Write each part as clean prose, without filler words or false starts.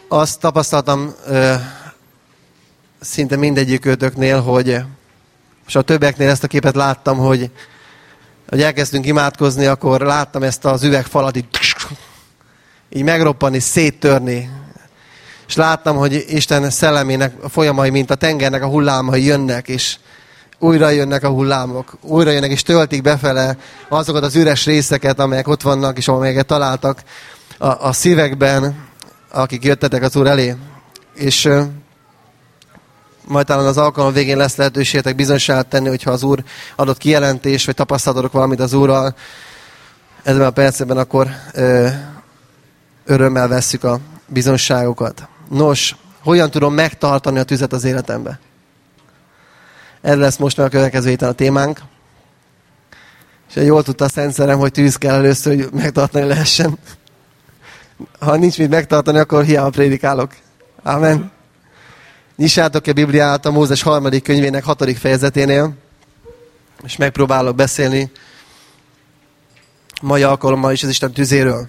Azt tapasztaltam szinte mindegyikőtöknél, hogy és a többeknél ezt a képet láttam, hogy elkezdtünk imádkozni, akkor láttam ezt az üvegfalat így megroppanni, széttörni. És láttam, hogy Isten szellemének a folyamai, mint a tengernek a hullámai jönnek, és újra jönnek a hullámok. Újra jönnek, és töltik befele azokat az üres részeket, amelyek ott vannak, és amelyeket találtak a szívekben, akik jöttetek az Úr elé. És majd talán az alkalom végén lesz lehetőségetek bizonyságot tenni, hogyha az Úr adott kijelentés, vagy tapasztalatok valamit az Úrral ebben a percben, akkor örömmel vesszük a bizonyságokat. Nos, hogyan tudom megtartani a tüzet az életembe? Ez lesz most meg a következő héten a témánk. És jól tudta a Szent Szellem, hogy tűz kell először, hogy megtartani lehessen. Ha nincs mit megtartani, akkor hiába prédikálok. Amen. Nyissátok ki a Bibliát a Mózes 3. könyvének 6. fejezeténél, és megpróbálok beszélni mai alkalommal is az Isten tüzéről.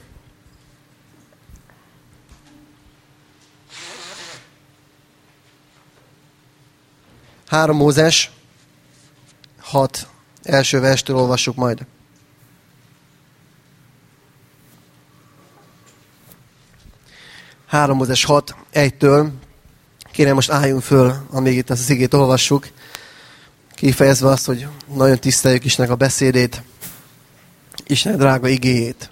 3 Mózes 6. első verstől olvassuk majd. 3 Mózes 6. 1-től. Kérem, most álljunk föl, amíg itt ezt az igét olvassuk, kifejezve azt, hogy nagyon tiszteljük Istennek a beszédét, Istennek drága igéjét.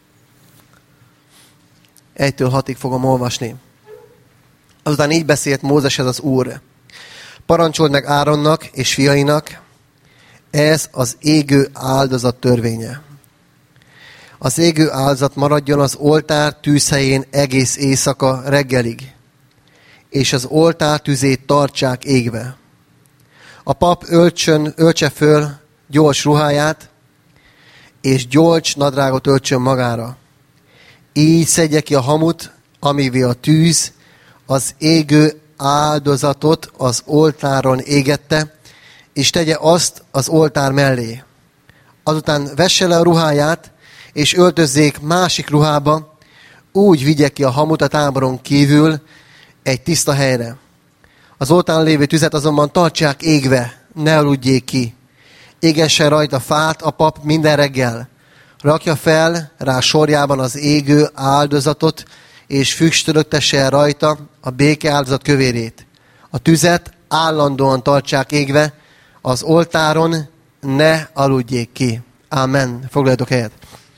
1-től 6-ig fogom olvasni. Azután így beszélt Mózeshez az Úr. Parancsold meg Áronnak és fiainak, ez az égő áldozat törvénye. Az égő áldozat maradjon az oltár tűzhelyén egész éjszaka reggelig, és az oltár tüzét tartsák égve. A pap öltse föl gyors ruháját, és gyors nadrágot öltsön magára. Így szedje ki a hamut, amivé a tűz az égő áldozatot az oltáron égette, és tegye azt az oltár mellé. Azután vesse le a ruháját, és öltözzék másik ruhába, úgy vigye ki a hamut a táboron kívül egy tiszta helyre. Az oltáron lévő tüzet azonban tartsák égve, ne aludjék ki. Égesse rajta fát a pap minden reggel. Rakja fel rá sorjában az égő áldozatot, és füstölöktesse rajta a béke áldozat kövérét. A tüzet állandóan tartsák égve, az oltáron ne aludjék ki. Amen. Foglaljatok helyet.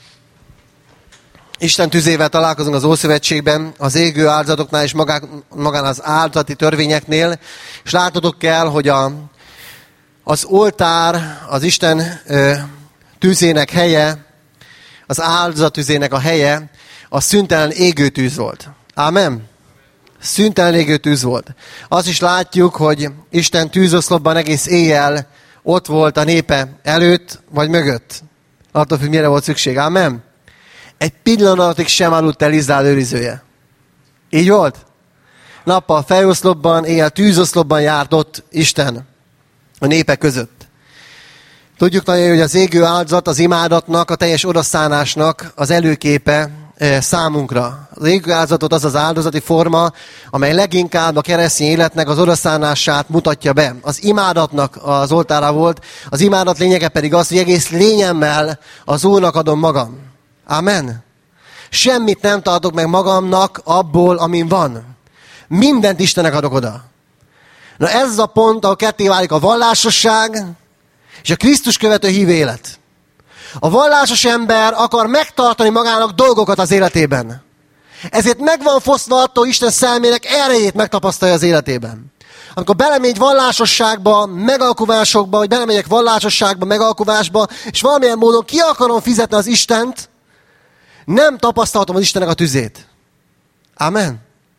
Isten tüzével találkozunk az Ószövetségben, az égő áldozatoknál és magán az áldozati törvényeknél, és látnotok kell, hogy az oltár, az Isten tüzének helye, az áldozat tüzének a helye, a szüntelen égő tűz volt. Amen. Szüntelen égő tűz volt. Azt is látjuk, hogy Isten tűzoszlopban egész éjjel ott volt a népe előtt vagy mögött. Attól függ, mire volt szükség. Amen. Egy pillanatig sem aludt el Izrael őrizője. Így volt? Nappal fejoszlopban, éjjel tűzoszlopban járt ott Isten a népek között. Tudjuk nagyon, hogy az égő áldozat az imádatnak, a teljes odaszánásnak az előképe számunkra. Az égő áldozatot az az áldozati forma, amely leginkább a keresztény életnek az odaszánását mutatja be. Az imádatnak az oltára volt, az imádat lényege pedig az, hogy egész lényemmel az Úrnak adom magam. Amen. Semmit nem tartok meg magamnak abból, amin van. Mindent Istennek adok oda. Na ez az a pont, ahol ketté válik a vallásosság és a Krisztus követő hívő élet. A vallásos ember akar megtartani magának dolgokat az életében. Ezért meg van fosztva attól Isten szellemének erejét megtapasztalja az életében. Amikor belemegy vallásosságba, megalkuvásokba, vagy belemegyek vallásosságba, megalkuvásba, és valamilyen módon ki akarom fizetni az Istent, nem tapasztaltam az Istennek a tüzét. Amen.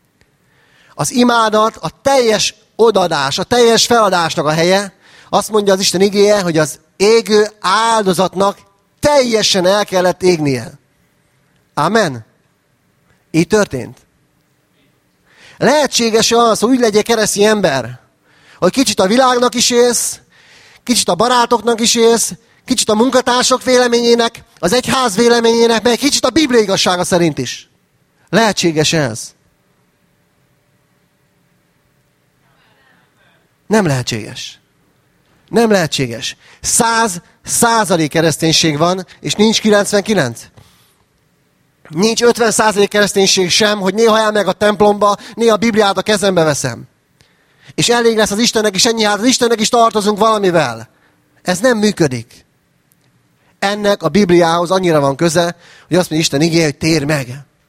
Az imádat, a teljes odaadás, a teljes feladásnak a helye, azt mondja az Isten igéje, hogy az égő áldozatnak teljesen el kellett égnie. Amen. Így történt. Lehetséges az, hogy úgy legyél keresztény ember, hogy kicsit a világnak is élsz, kicsit a barátoknak is élsz, kicsit a munkatársak véleményének, az egyház véleményének, meg kicsit a Biblia igazsága szerint is. Lehetséges ez. Nem lehetséges. Nem lehetséges. 100% kereszténység van, és nincs 99. Nincs 50% kereszténység sem, hogy néha elmegyek a templomba, néha a Bibliát a kezembe veszem. És elég lesz az Istennek is ennyi, hát az Istennek is tartozunk valamivel. Ez nem működik. Ennek a Bibliához annyira van köze, hogy azt mondja Isten igéje, hogy térj meg.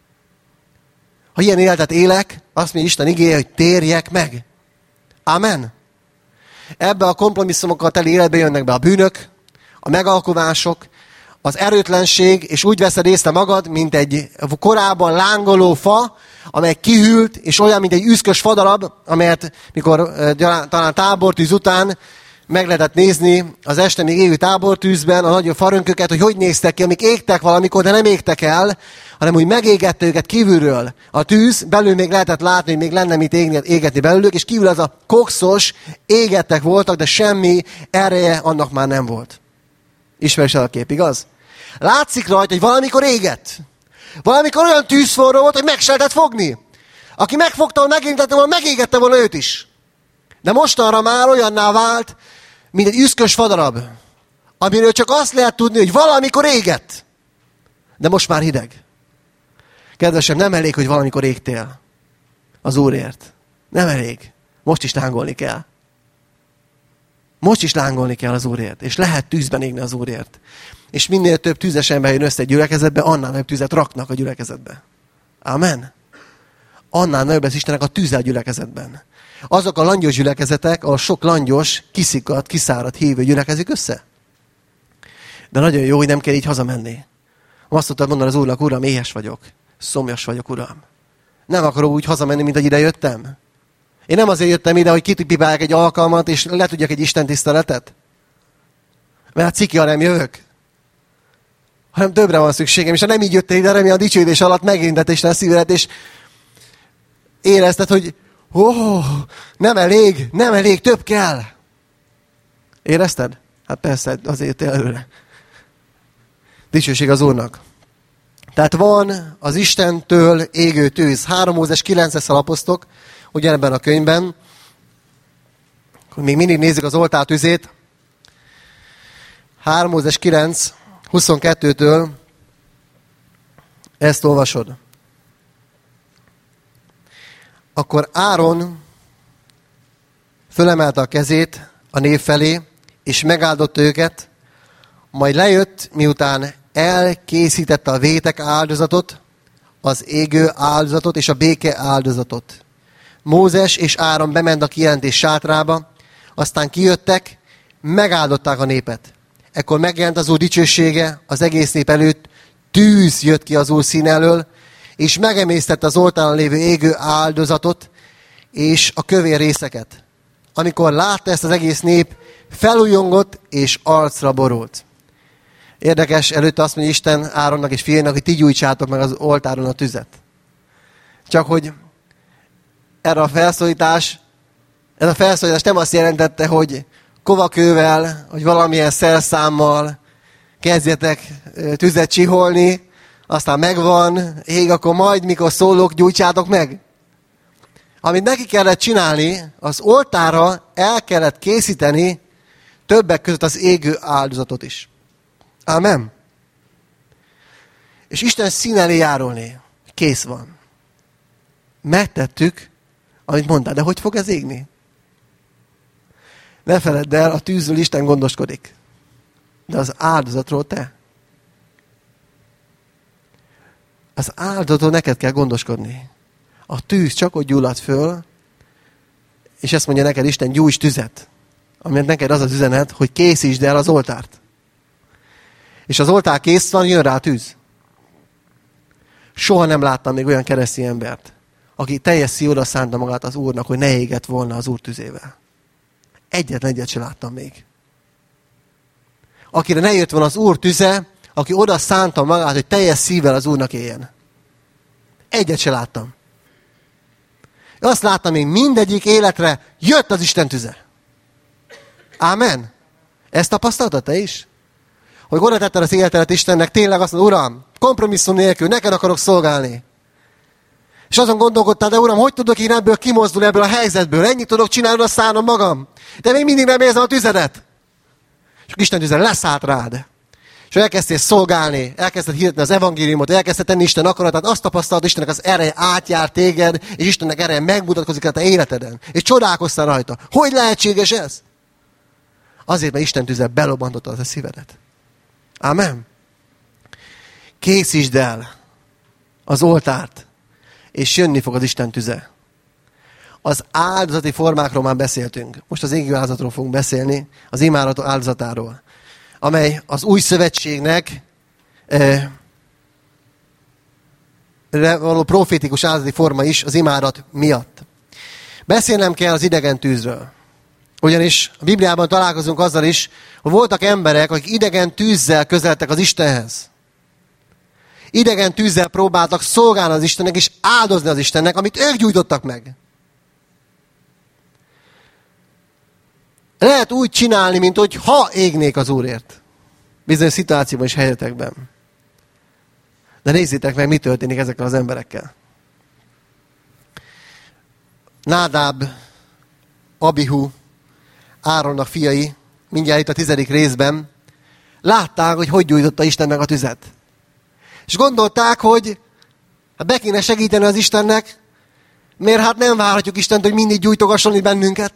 Ha ilyen életet élek, azt mondja Isten igéje, hogy térjek meg. Amen. Ebbe a kompromisszumokkal teli életbe jönnek be a bűnök, a megalkuvások, az erőtlenség, és úgy veszed észre magad, mint egy korábban lángoló fa, amely kihűlt, és olyan, mint egy üszkös fadarab, amelyet mikor talán tábortűz után meg lehetett nézni az este még égő tábortűzben a nagyobb farönköket, hogy néztek ki, amik égtek valamikor, de nem égtek el, hanem úgy megégette őket kívülről. A tűz, belül még lehetett látni, hogy még lenne mit égetni belőlük, és kívül az a kokszos, égettek voltak, de semmi ereje annak már nem volt. Ismerős a kép, igaz? Látszik rajta, hogy valamikor égett. Valamikor olyan tűzforró volt, hogy meg se lehetett fogni. Aki megfogta, megégette volna őt is. De mostanra már olyanná vált, mint egy üszkös fadarab, amiről csak azt lehet tudni, hogy valamikor égett. De most már hideg. Kedvesem, nem elég, hogy valamikor égtél az Úrért. Nem elég. Most is lángolni kell. Most is lángolni kell az Úrért. És lehet tűzben égni az Úrért. És minél több tűzes ember jön össze egy gyülekezetbe, annál nagyobb tüzet raknak a gyülekezetbe. Amen. Annál nagyobb lesz Istennek a tűze a gyülekezetben. Azok a langyos gyülekezetek, ahol sok langyos, kiszikadt, kiszáradt hívő gyülekezik össze. De nagyon jó, hogy nem kell így hazamenni. Azt tudtad mondani az Úrnak, Uram, éhes vagyok, szomjas vagyok, Uram. Nem akarok úgy hazamenni, mint hogy ide jöttem. Én nem azért jöttem ide, hogy kitipibálják egy alkalmat, és letudjak egy istentiszteletet. Mert hát ciki, ha nem jövök. Hanem többre van szükségem, és ha nem így jöttél ide, remélem a dicsőítés alatt megérintett Isten szívedet, és érezted, hogy nem elég, több kell. Érezted? Hát persze, azért előre. Dicsőség az Úrnak. Tehát van az Istentől égő tűz. 3 Mózes 9-es alapoztok, ugyanebben a könyvben, hogy még mindig nézzük az oltár tüzét. 3 Mózes 9, 22-től ezt olvasod. Akkor Áron fölemelte a kezét a nép felé, és megáldotta őket, majd lejött, miután elkészítette a vétek áldozatot, az égő áldozatot és a béke áldozatot. Mózes és Áron bement a kijelentés sátrába, aztán kijöttek, megáldották a népet. Ekkor megjelent az Úr dicsősége az egész nép előtt, tűz jött ki az Úr színe elől, és megemésztette az oltáron lévő égő áldozatot és a kövér részeket. Amikor látta ezt az egész nép, felújongott és arcra borult. Érdekes, előtte azt mondja Isten Áronnak és fiainak, hogy ti gyújtsátok meg az oltáron a tüzet. Csak hogy ez a felszólítás nem azt jelentette, hogy kovakővel, hogy valamilyen szerszámmal kezdjetek tüzet csiholni, aztán megvan, ég, akkor majd, mikor szólok, gyújtsátok meg. Amit neki kellett csinálni, az oltárra el kellett készíteni többek között az égő áldozatot is. Amen. És Isten szín elé járulni. Kész van. Megtettük, amit mondtál, de hogy fog ez égni? Ne feledd el, a tűzről Isten gondoskodik. De az áldozatról te. Az áldozatról neked kell gondoskodni. A tűz csak ott gyullad föl, és ezt mondja neked Isten, gyújts tüzet. Amint neked az az üzenet, hogy készítsd el az oltárt. És az oltár kész van, jön rá a tűz. Soha nem láttam még olyan keresztény embert, aki teljes szívóra szánta magát az Úrnak, hogy ne égett volna az Úr tüzével. Egyetlen egyet sem láttam még. Akire ne jött volna az Úr tüze, aki oda szánta magát, hogy teljes szívvel az Úrnak éljen. Egyet sem láttam. Azt láttam még, mindegyik életre jött az Isten tüze. Ámen. Ezt tapasztaltad te is? Hogy oda tetted az életedet Istennek, tényleg azt mondod, Uram, kompromisszum nélkül, neked akarok szolgálni. És azon gondolkodtál, de Uram, hogy tudok én ebből kimozdulni, ebből a helyzetből? Ennyit tudok csinálni, azt szállom magam. De még mindig nem érzem a tüzedet. És Isten tüze leszállt rád. És elkezdtél szolgálni, elkezdted hirdetni az evangéliumot, elkezdted tenni Isten akaratát, azt tapasztalod, Istennek az ereje átjár téged, és Istennek ereje megmutatkozik a te életeden. És csodálkoztál rajta. Hogy lehetséges ez? Azért, mert Isten tüze belobbantotta a te szívedet. Ámen. Készítsd el az oltárt, és jönni fog az Isten tüze. Az áldozati formákról már beszéltünk. Most az égő áldozatról fogunk beszélni, az imádat áldozatáról, amely az új szövetségnek való profétikus áldozati forma is az imádat miatt. Beszélnem kell az idegen tűzről. Ugyanis a Bibliában találkozunk azzal is, hogy voltak emberek, akik idegen tűzzel közeledtek az Istenhez. Idegen tűzzel próbáltak szolgálni az Istennek és áldozni az Istennek, amit ők gyújtottak meg. Lehet úgy csinálni, mint hogy ha égnék az Úrért. Bizonyos szituációban és helyzetekben. De nézzétek meg, mi történik ezekkel az emberekkel. Nádáb, Abihu, Áronnak fiai, mindjárt itt a 10. részben, látták, hogy gyújtotta Isten meg a tüzet. És gondolták, hogy be kéne segíteni az Istennek, mert hát nem várhatjuk Istent, hogy mindig gyújtogasson itt bennünket.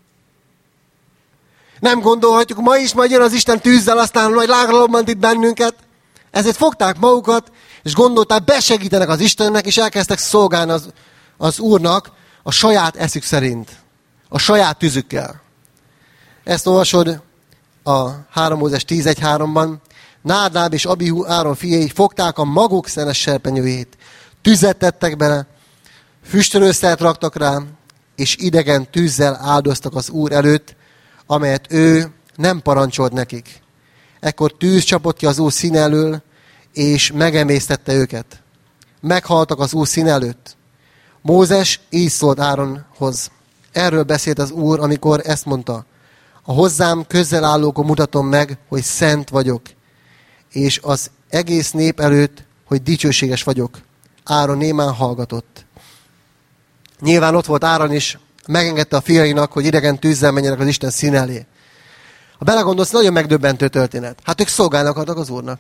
Nem gondolhatjuk, ma is majd jön az Isten tűzzel, aztán majd lágra lobbant itt bennünket. Ezért fogták magukat, és gondolták, besegítenek az Istennek, és elkezdtek szolgálni az Úrnak a saját eszük szerint. A saját tüzükkel. Ezt olvasod a 3 Mózes 10.1.3-ban. Nádáb és Abihu, Áron fiai fogták a maguk szenes serpenyőjét, tüzet tettek bele, füstölőszert raktak rá, és idegen tűzzel áldoztak az Úr előtt, amelyet ő nem parancsolt nekik. Ekkor tűz csapott ki az Úr színe elől, és megemésztette őket. Meghaltak az Úr színe előtt. Mózes így szólt Áronhoz. Erről beszélt az Úr, amikor ezt mondta. A hozzám közel állókon mutatom meg, hogy szent vagyok, és az egész nép előtt, hogy dicsőséges vagyok. Áron némán hallgatott. Nyilván ott volt Áron is, megengedte a fiainak, hogy idegen tűzzel menjenek az Isten színe elé. Ha belegondolsz, nagyon megdöbbentő történet. Hát ők szolgálni akartak az Úrnak.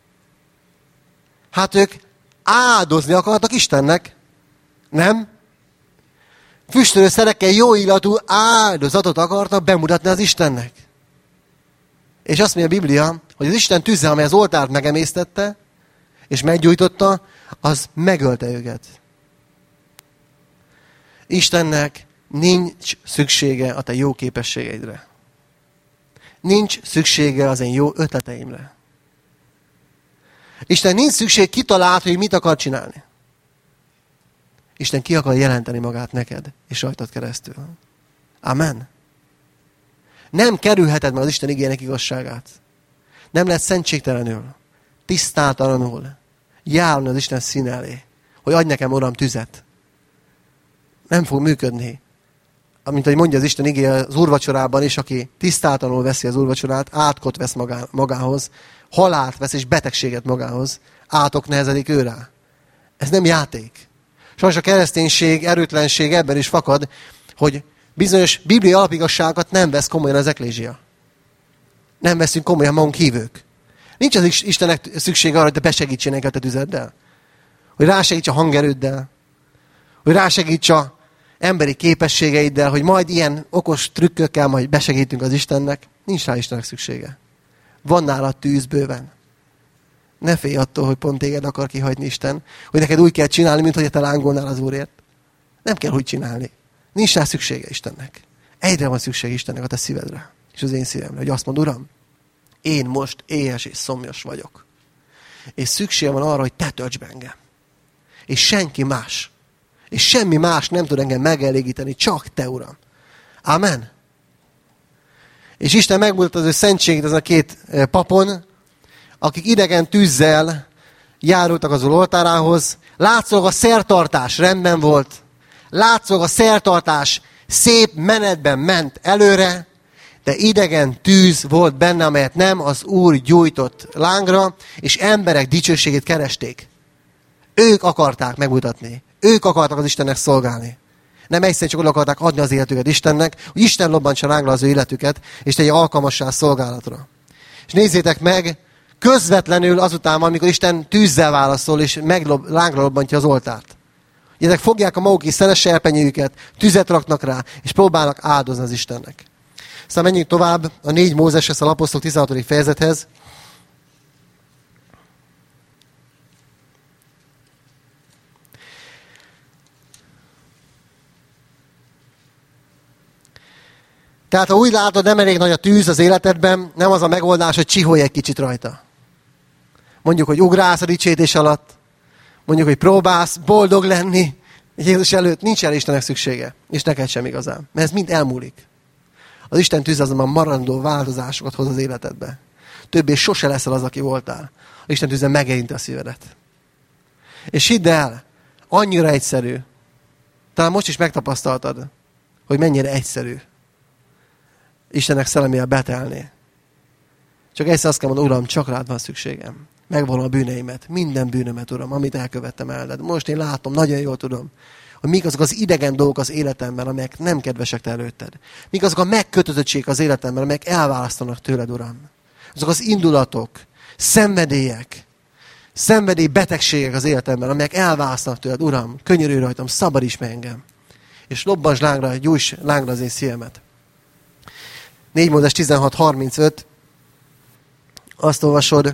Hát ők áldozni akartak Istennek. Nem? Füstölő szerekkel jó illatú áldozatot akartak bemutatni az Istennek. És azt mondja a Biblia, hogy az Isten tűze, amely az oltárt megemésztette, és meggyújtotta, az megölte őket. Istennek nincs szüksége a te jó képességeidre. Nincs szüksége az én jó ötleteimre. Isten nincs szükség kitalált, hogy mit akar csinálni. Isten ki akar jelenteni magát neked, és rajtad keresztül. Amen. Nem kerülheted meg az Isten igének igazságát. Nem lehet szentségtelenül, tisztátalanul járni az Isten színe elé, hogy adj nekem, Uram, tüzet. Nem fog működni. Amint ahogy mondja az Isten igéje az úrvacsorában is, aki tisztátalanul veszi az úrvacsorát, átkot vesz magához, halált vesz és betegséget magához, átok nehezedik ő rá. Ez nem játék. Sajnos a kereszténység, erőtlenség ebben is fakad, hogy bizonyos bibliai alapigasságokat nem vesz komolyan az eklézsia. Nem veszünk komolyan magunk hívők. Nincs az Istennek szüksége arra, hogy te besegítsének a te tüzeddel. Hogy rásegíts a hangerőddel. Hogy rásegíts a emberi képességeiddel, hogy majd ilyen okos trükkökkel majd besegítünk az Istennek. Nincs rá Istennek szüksége. Van nála tűz bőven. Ne félj attól, hogy pont téged akar kihagyni Isten. Hogy neked úgy kell csinálni, mint hogy te lángolnál az Úrért. Nem kell úgy csinálni. Nincs rá szüksége Istennek. Egyre van szükség Istennek a te szívedre. És az én szívemre. Hogy azt mond, Uram, én most éhes és szomjas vagyok. És szükség van arra, hogy te tölts be engem. És senki más. És semmi más nem tud engem megelégíteni, csak te, Uram. Amen. És Isten megmutatta az ő szentségét ezen a két papon, akik idegen tűzzel járultak az oltárához. Látszólag a szertartás rendben volt. Látszólag a szertartás szép menetben ment előre, de idegen tűz volt benne, amelyet nem az Úr gyújtott lángra, és emberek dicsőségét keresték. Ők akarták megmutatni. Ők akartak az Istennek szolgálni. Nem egyszerűen csak oda akarták adni az életüket Istennek, hogy Isten lobbantsa rángla az ő életüket, és tegye alkalmassá a szolgálatra. És nézzétek meg, közvetlenül azután, amikor Isten tűzzel válaszol, és lángra lobbantja az oltárt. Ezek fogják a maguk is szenes serpenyőjüket, tüzet raknak rá, és próbálnak áldozni az Istennek. Aztán menjünk tovább a 4 Mózeshez, a Apostolok 16. fejezethez. Tehát ha úgy látod, nem elég nagy a tűz az életedben, nem az a megoldás, hogy csiholj egy kicsit rajta. Mondjuk, hogy ugrálsz a dicsőítés alatt, mondjuk, hogy próbálsz boldog lenni Jézus előtt, nincs el Istennek szüksége, és neked sem igazán, mert ez mind elmúlik. Az Isten tűz azonban maradandó változásokat hoz az életedbe. Többé sose leszel az, aki voltál. Az Isten tűzzel megérinti a szívedet. És hidd el, annyira egyszerű. Talán most is megtapasztaltad, hogy mennyire egyszerű Istennek szellemével betelni. Csak egyszer azt kell mondani, Uram, csak rád van szükségem. Megvallom a bűneimet, minden bűnömet, Uram, amit elkövettem el. De most én látom, nagyon jól tudom, hogy mik azok az idegen dolgok az életemben, amelyek nem kedvesek te előtted. Mik azok a megkötöttségek az életemben, amelyek elválasztanak tőled, Uram. Azok az indulatok, szenvedélyek, betegségek az életemben, amelyek elválasztanak tőled, Uram. Könyörülj rajtam, szabadíts meg engem. És lobbasd lángra, gyújts lángra az én szívemet. 4 Mózes 16:35. Azt olvasod.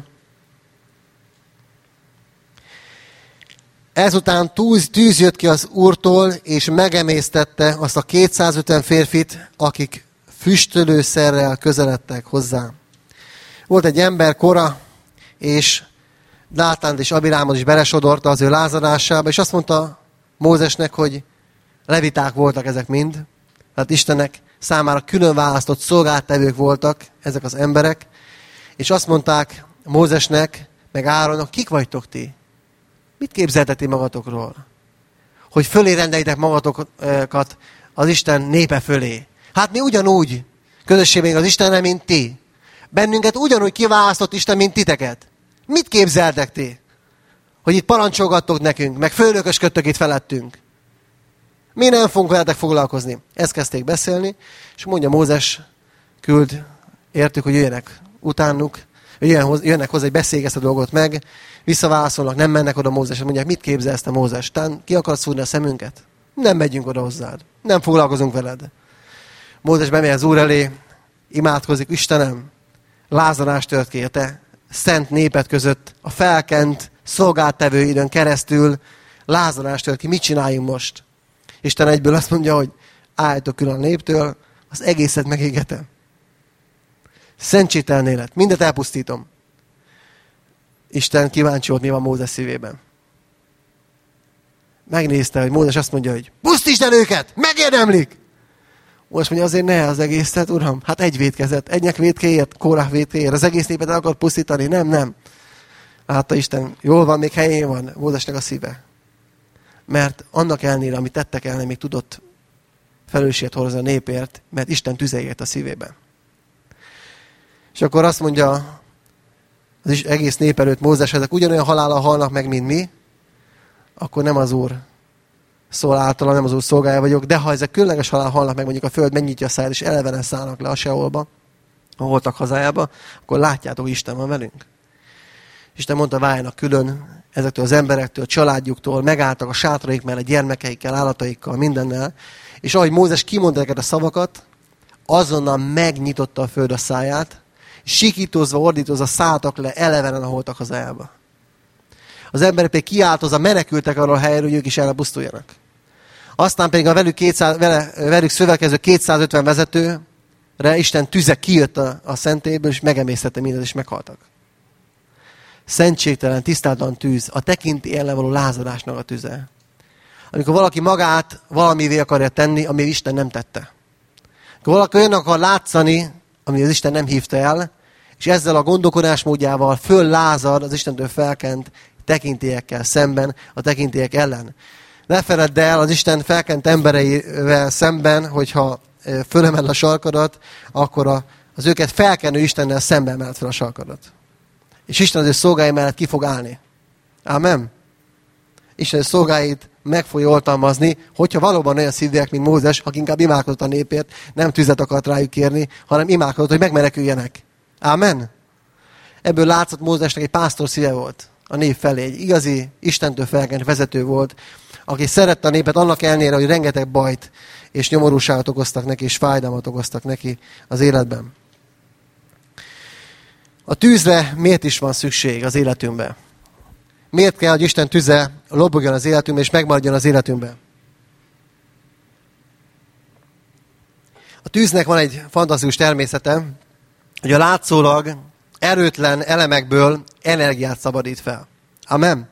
Ezután tűz jött ki az Úrtól, és megemésztette azt a 250 férfit, akik füstölőszerrel közeledtek hozzá. Volt egy ember, Kora, és Dátánt és Abirámot is belesodorta az ő lázadásába, és azt mondta Mózesnek, hogy leviták voltak ezek mind. Tehát Istennek számára külön választott szolgálttevők voltak ezek az emberek, és azt mondták Mózesnek, meg Áronnak, kik vagytok ti? Mit képzeltek ti magatokról? Hogy fölé rendeljétek magatokat az Isten népe fölé. Hát mi ugyanúgy közösségben az Istennel, mint ti. Bennünket ugyanúgy kiválasztott Isten, mint titeket. Mit képzeltek ti? Hogy itt parancsolgattok nekünk, meg főnökösködtök itt felettünk. Mi nem fogunk veletek foglalkozni. Ezt kezdték beszélni, és mondja Mózes, küld, értük, hogy jöjjenek utánuk, jönnek hozzá, hogy beszéljék ezt a dolgot meg, visszaválaszolnak, nem mennek oda Mózeshez, mondják, mit képzelsz te Mózes? Tán ki akarsz szúrni a szemünket? Nem megyünk oda hozzád. Nem foglalkozunk veled. Mózes bemegy az Úr elé, imádkozik, Istenem, lázadás tört ki a te szent néped között, a felkent szolgálttevő időn keresztül lázadás tört ki. Mit csináljunk most? Isten egyből azt mondja, hogy álljatok külön a néptől, az egészet megégetem. Szentségtelen élet. Mindet elpusztítom. Isten kíváncsi volt, mi van Mózes szívében. Megnézte, hogy Mózes azt mondja, hogy pusztítsd el őket! Megérdemlik! Most mondja, azért ne az egészet, Uram. Hát egy vétkezet. Egynek vétkéért, Kórah vétkéért. Az egész népet el akar pusztítani. Nem. Látta Isten, jól van, még helyén van Mózesnek a szíve. Mert annak ellenére, amit tettek ellen, még tudott felelősséget hozni a népért, mert Isten tüze ért a szívében. És akkor azt mondja az egész nép előtt Mózes, ezek ugyanolyan halállal halnak meg, mint mi, akkor nem az Úr szól általam, nem az Úr szolgája vagyok, de ha ezek különleges halál halnak meg, mondjuk a föld megnyitja a száját, és elevenen szállnak le a Seolba, a holtak hazájába, akkor látjátok, hogy Isten van velünk. Isten mondta, váljanak külön ezektől az emberektől, a családjuktól, megálltak a sátraik mellett, gyermekeikkel, állataikkal, mindennel, és ahogy Mózes kimondta ezeket a szavakat, azonnal megnyitotta a föld a száját, sikítozva, ordítozva szálltak le elevenen a holtak hazájába. Az emberek pedig kiáltozva menekültek arról a helyről, hogy ők is elpusztuljanak. Aztán pedig a velük szövetkező 250 vezetőre Isten tüze kijött a szentélyből, és megemésztette mindent, és meghaltak. Szentségtelen, tisztátalan tűz, a tekintély ellen való lázadásnak a tüze. Amikor valaki magát valamivé akarja tenni, ami Isten nem tette. Amikor valaki olyan akar látszani, ami az Isten nem hívta el, és ezzel a gondolkodásmódjával föllázad az Istentől felkent tekintélyekkel szemben, a tekintélyek ellen. Ne feledd el az Isten felkent embereivel szemben, hogyha fölemel a sarkadat, akkor az őket felkenő Istennel szemben emelt fel a sarkadat. És Isten az ő szolgái mellett ki fog állni. Ámen? Isten szolgáit meg fogja oltalmazni, hogyha valóban olyan szívűek, mint Mózes, aki inkább imádkozott a népért, nem tüzet akart rájuk kérni, hanem imádkozott, hogy megmeneküljenek. Ámen? Ebből látszott, Mózesnek egy pásztor szíve volt a nép felé. Egy igazi, Istentől felkent vezető volt, aki szerette a népet annak ellenére, hogy rengeteg bajt és nyomorúságot okoztak neki, és fájdalmat okoztak neki az életben. A tűzre miért is van szükség az életünkben? Miért kell, hogy Isten tüze lobogjon az életünkben, és megmaradjon az életünkben? A tűznek van egy fantasztikus természete, hogy a látszólag erőtlen elemekből energiát szabadít fel. Amen.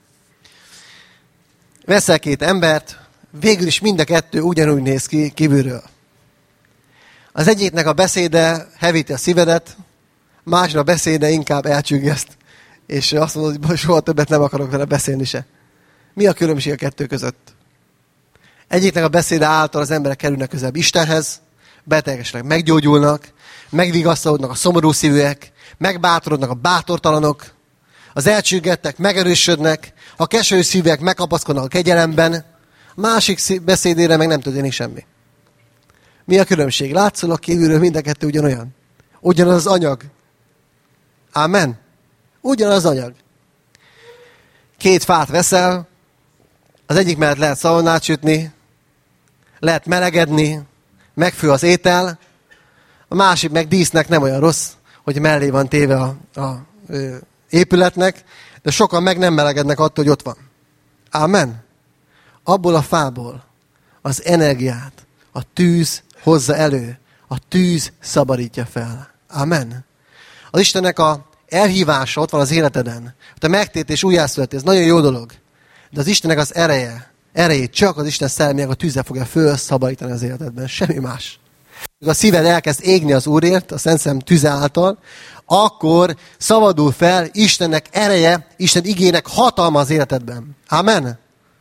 Veszel két embert, végül is mind a kettő ugyanúgy néz ki kívülről. Az egyiknek a beszéde hevíti a szívedet, másra a beszéde inkább elcsüggeszt, és azt mondod, hogy soha többet nem akarok vele beszélni se. Mi a különbség a kettő között? Egyiknek a beszéde által az emberek kerülnek közelebb Istenhez, betegesek meggyógyulnak, megvigasztalodnak a szomorú szívűek, megbátorodnak a bátortalanok, az elcsüggettek megerősödnek, a keserű szívűek megkapaszkodnak a kegyelemben, a másik beszédére meg nem történik semmi. Mi a különbség? Látszólag kívülről mind a kettő ugyanolyan. Ugyanaz az anyag. Amen. Ugyanaz az anyag. Két fát veszel, az egyik mellett lehet szalonnát sütni, lehet melegedni, megfő az étel, a másik meg dísznek nem olyan rossz, hogy mellé van téve a épületnek, de sokan meg nem melegednek attól, hogy ott van. Amen. Abból a fából az energiát a tűz hozza elő, a tűz szabadítja fel. Amen. Az Istennek a elhívása ott van az életeden. A megtértés újjászületés, ez nagyon jó dolog. De az Istennek az erejét csak az Isten szellemények a tűzzel fogja felszabadítani az életedben. Semmi más. Ha a szíved elkezd égni az Úrért, a Szent Szellem tüze által, akkor szabadul fel Istennek ereje, Isten igének hatalma az életedben. Amen.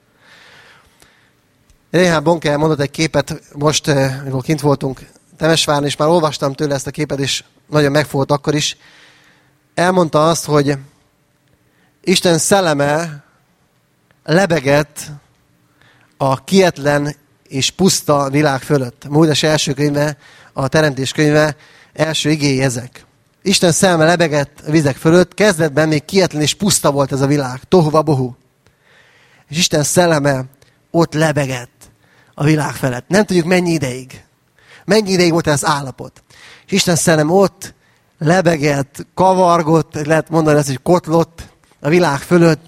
Reinhard Bonke mondott egy képet most, amikor kint voltunk Temesváron, és már olvastam tőle ezt a képet, és nagyon megfogott akkor is. Elmondta azt, hogy Isten szelleme lebegett a kietlen és puszta világ fölött. Mózes első könyve, a Teremtés könyve első igéi ezek. Isten szelleme lebegett a vizek fölött, kezdetben még kietlen és puszta volt ez a világ. Tohuva bohu. És Isten szelleme ott lebegett a világ felett. Nem tudjuk mennyi ideig. Mennyi ideig volt ez az állapot. És Isten szelleme ott lebegett, kavargott, lehet mondani ezt, hogy kotlott a világ fölött.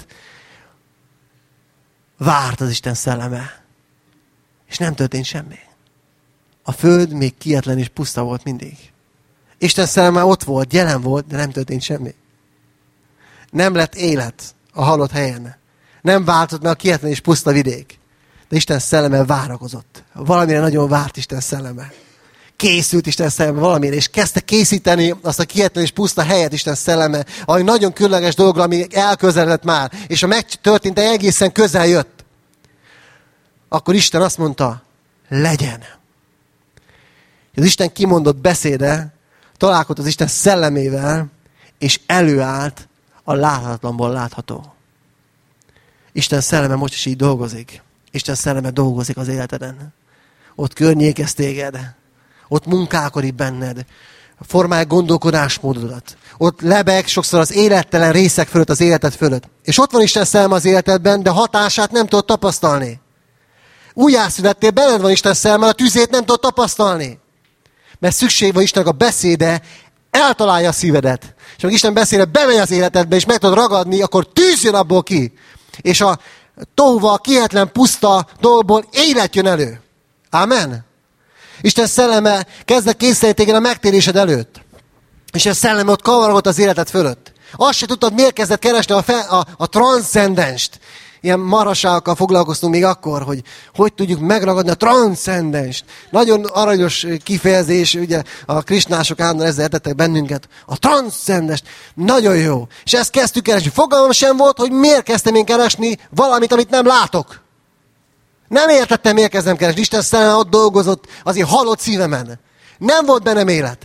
Várt az Isten szelleme. És nem történt semmi. A föld még kietlen és puszta volt mindig. Isten szelleme ott volt, jelen volt, de nem történt semmi. Nem lett élet a halott helyen. Nem változott meg a kietlen és puszta vidék. De Isten szelleme várakozott. Valamire nagyon várt Isten szelleme. Készült Isten szelleme valamire, és kezdte készíteni azt a kietlen és puszta helyet Isten szelleme, ami nagyon különleges dologra, ami elközeledett már, és a megtörtént egészen közel jött. Akkor Isten azt mondta, legyen. Az Isten kimondott beszéde találkozott az Isten szellemével, és előállt a láthatatlanból látható. Isten szelleme most is így dolgozik. Isten szelleme dolgozik az életeden. Ott környékez téged. Ott munkálkodik benned. Formálj gondolkodásmódodat. Ott lebeg sokszor az élettelen részek fölött, az életed fölött. És ott van Isten szelleme az életedben, de hatását nem tudod tapasztalni. Újjászülettél, benned van Isten szelleme, a tüzét nem tudod tapasztalni. Mert szükség van Istennek a beszéde, eltalálja a szívedet. És amikor Isten beszéde bemegy az életedbe, és meg tudod ragadni, akkor tűz jön abból ki. És a tóva, kietlen, puszta dolgból élet jön elő. Amen. Isten szelleme kezdett készíteni téged a megtérésed előtt. És a szelleme ott kavargott az életed fölött. Azt se tudtad, miért kezdett keresni a transzcendenst. Ilyen marhaságokkal foglalkoztunk még akkor, hogy tudjuk megragadni a transzcendenst. Nagyon aranyos kifejezés, ugye a krisnások állandóan ezzel etettek bennünket. A transzcendenst. Nagyon jó. És ezt kezdtük keresni. Fogalmam sem volt, hogy miért kezdtem én keresni valamit, amit nem látok. Nem értettem, miért kezdem keresni. Isten szelleme ott dolgozott az én halott szívemen. Nem volt bennem élet.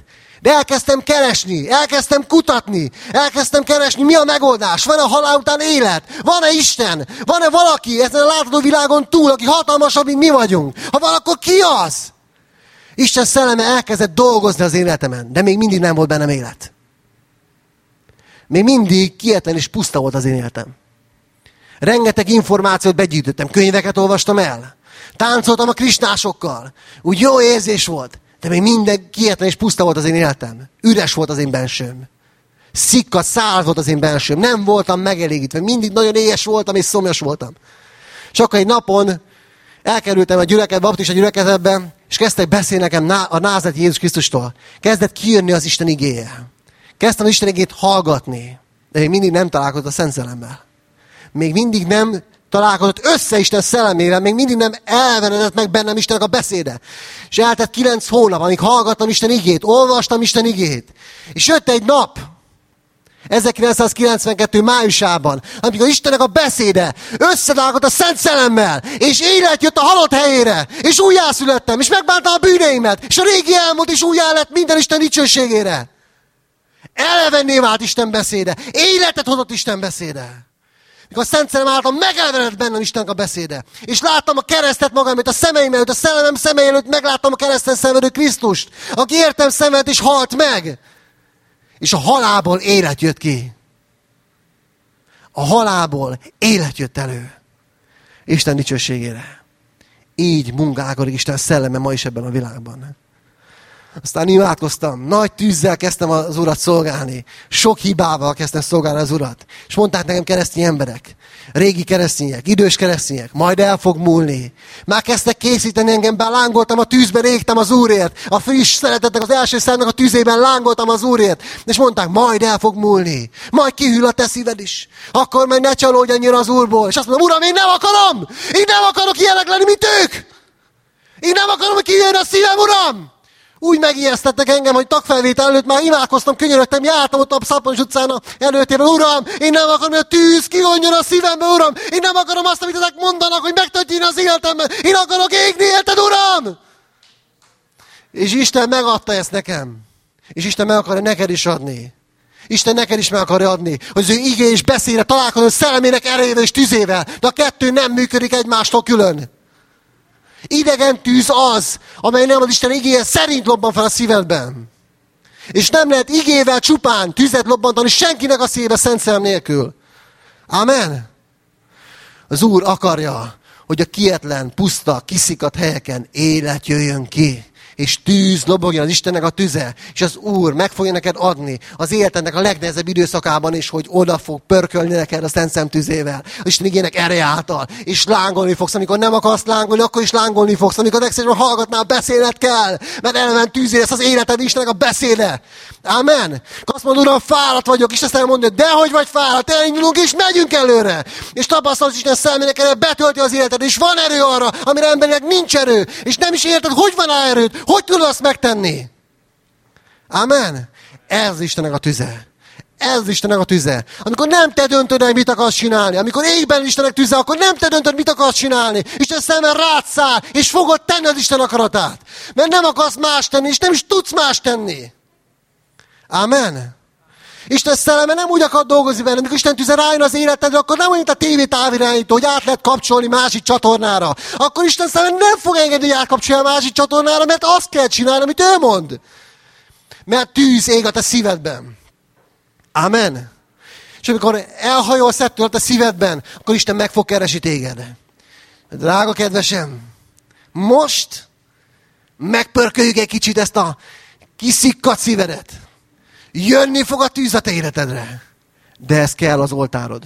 De elkezdtem keresni, elkezdtem kutatni, elkezdtem keresni, mi a megoldás. Van-e a halál után élet? Van-e Isten? Van-e valaki ezen a látható világon túl, aki hatalmasabb, mint mi vagyunk? Ha van, akkor ki az? Isten szelleme elkezdett dolgozni az életemen, de még mindig nem volt bennem élet. Még mindig kietlen és puszta volt az én életem. Rengeteg információt begyűjtöttem, könyveket olvastam el. Táncoltam a krisnásokkal. Úgy jó érzés volt. De még minden kietlen és puszta volt az én életem. Üres volt az én bensőm. Szikkadt, száraz volt az én bensőm. Nem voltam megelégítve. Mindig nagyon éhes voltam és szomjas voltam. És akkor egy napon elkerültem a baptista gyülekezetbe, és kezdtek beszélni nekem a názáreti Jézus Krisztustól. Kezdett kijönni az Isten igéje. Kezdtem az Isten igét hallgatni. De még mindig nem találkozott a Szent Szellemmel. Még mindig nem találkozott össze Isten szellemével, még mindig nem elvenedett meg bennem Istennek a beszéde. És eltett 9 hónap, amíg hallgattam Isten igét, olvastam Isten igét. És jött egy nap, 1992. májusában, amikor Istennek a beszéde összetalálkozott a Szent Szellemmel, és élet jött a halott helyére, és újjászülettem, és megbántam a bűneimet, és a régi elmúlt, és újjá lett minden Isten dicsőségére. Elevenné vált Isten beszéde, életet hozott Isten beszéde. Mikor a Szent Szellem által megelevenedett bennem Istennek a beszéde. És láttam a keresztet magam előtt, a szemeim előtt, a szellemem szemei előtt megláttam a kereszten szenvedő Krisztust, aki értem szenvedt és halt meg. És a halálból élet jött ki. A halálból élet jött elő. Isten dicsőségére. Így munkálkodik Isten szelleme ma is ebben a világban. Aztán imádkoztam, nagy tűzzel kezdtem az Urat szolgálni. Sok hibával kezdtem szolgálni az Urat. És mondták nekem keresztény emberek, régi keresztények, idős keresztények, majd el fog múlni. Már kezdtek készíteni engem, bár lángoltam a tűzben, égtem az Úrért. A friss szeretetnek, az első szemnek a tűzében lángoltam az Úrért. És mondták, majd el fog múlni. Majd kihűl a te szíved is. Akkor majd ne csalódj annyira az Úrból. És azt mondom, Uram, én nem akarom! Én nem akarok ilyenek lenni, mint ők! Én nem akarom, hogy kihűljön a szívem, Uram! Úgy megijesztettek engem, hogy tagfelvétel előtt már imádkoztam, könyörögtem, jártam ott a Szapons utcán előttében. Uram, én nem akarom, hogy a tűz kihonjon a szívembe, Uram. Én nem akarom azt, amit ezek mondanak, hogy megtöltjön az életemben. Én akarok égni, érted, Uram? És Isten megadta ezt nekem. És Isten meg akarja neked is adni. Isten neked is meg akarja adni, hogy az ő igé és beszéde találkozó szellemének erejével és tüzével. De a kettő nem működik egymástól külön. Idegen tűz az, amely nem az Isten igéje szerint lobban fel a szívedben. És nem lehet igével csupán tüzet lobbantani senkinek a szívébe Szent Szellem nélkül. Amen. Az Úr akarja, hogy a kietlen, puszta, kiszikadt helyeken élet jöjjön ki. És tűz lobogjon, az Istennek a tüze. És az Úr meg fogja neked adni az életednek a legnehezebb időszakában is, hogy oda fog pörkölni neked a Szent Szellem tüzével. Az Isten igének ereje által. És lángolni fogsz, amikor nem akarsz lángolni, akkor is lángolni fogsz. Amikor legszívesebben hallgatnál, beszélned kell. Mert element tűzé lesz az életed Istennek a beszéde. Amen. Azt mondod, Uram, fáradt vagyok. És aztán mondja, dehogy vagy fáradt, elindulunk és megyünk előre. És tapasztalod, Isten szellemének erre betölti az életed. És van erő arra, amire embernek nincs erő. És nem is érted, hogy van erőd. Hogy tudod azt megtenni? Amen. Ez az Istennek a tüze. Ez az Istennek a tüze. Amikor nem te döntöd el, mit akarsz csinálni. Amikor égben Istennek tüze, akkor nem te döntöd, mit akarsz csinálni. Isten szemben rád száll, és fogod tenni az Isten akaratát. Mert nem akarsz más tenni, és nem is tudsz más tenni. Amen. Isten szelleme nem úgy akar dolgozni benne, amikor Isten tüze rájön az életedre, akkor nem olyan, mint a tévé távirányító, hogy át lehet kapcsolni másik csatornára. Akkor Isten szelleme nem fog engedni, hogy átkapcsolja a másik csatornára, mert azt kell csinálni, amit ő mond. Mert tűz ég a te szívedben. Amen. És amikor elhajolsz ettől a te szívedben, akkor Isten meg fog keresni téged. Drága kedvesem, most megpörköljük egy kicsit ezt a kiszikkadt szívedet. Jönni fog a tűz a te életedre. De ez kell az oltárod.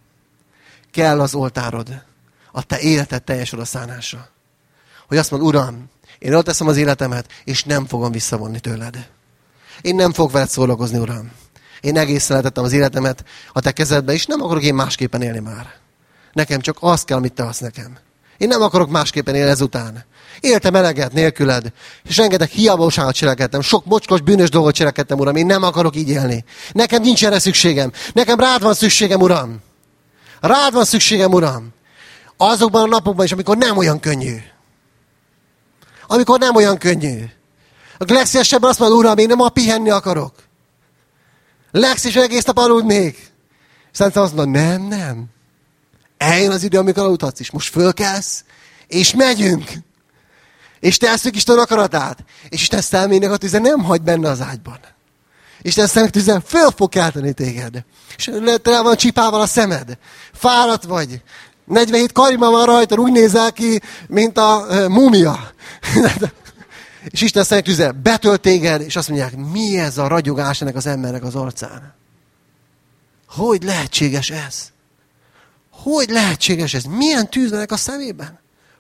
Kell az oltárod. A te életed teljes odaszánása. Hogy azt mond, Uram, én odateszem az életemet, és nem fogom visszavonni tőled. Én nem fogok veled szórakozni, Uram. Én egészen letettem az életemet a te kezedbe, és nem akarok én másképpen élni már. Nekem csak az kell, amit te adsz nekem. Én nem akarok másképpen élni ezután. Éltem eleget nélküled, és rengeteg hiábaúságot cselekedtem, sok mocskos, bűnös dolgot cselekedtem, Uram. Én nem akarok így élni. Nekem nincs erre szükségem. Nekem rád van szükségem, Uram. Rád van szükségem, Uram. Azokban a napokban is, amikor nem olyan könnyű. Amikor nem olyan könnyű. Akkor legszívesebben azt mondod, Uram, én nem ma pihenni akarok. Legszívesebben egész nap aludnék. Szerintem azt mondod, nem. Eljön az idő, amikor aludhatsz is. Most fölkelsz, és megyünk. És tesszük Isten akaratát. És Isten szelmének a tüze nem hagy benne az ágyban. Isten szelmének tüze föl fog kelteni téged. És tele van csipával a szemed. Fáradt vagy. 47 karima van rajta, úgy nézel ki, mint a múmia. És Isten szelmének tüze betölt téged, és azt mondják, mi ez a ragyogás ennek az embernek az arcán? Hogy lehetséges ez? Hogy lehetséges ez? Milyen tűz ennek a szemében?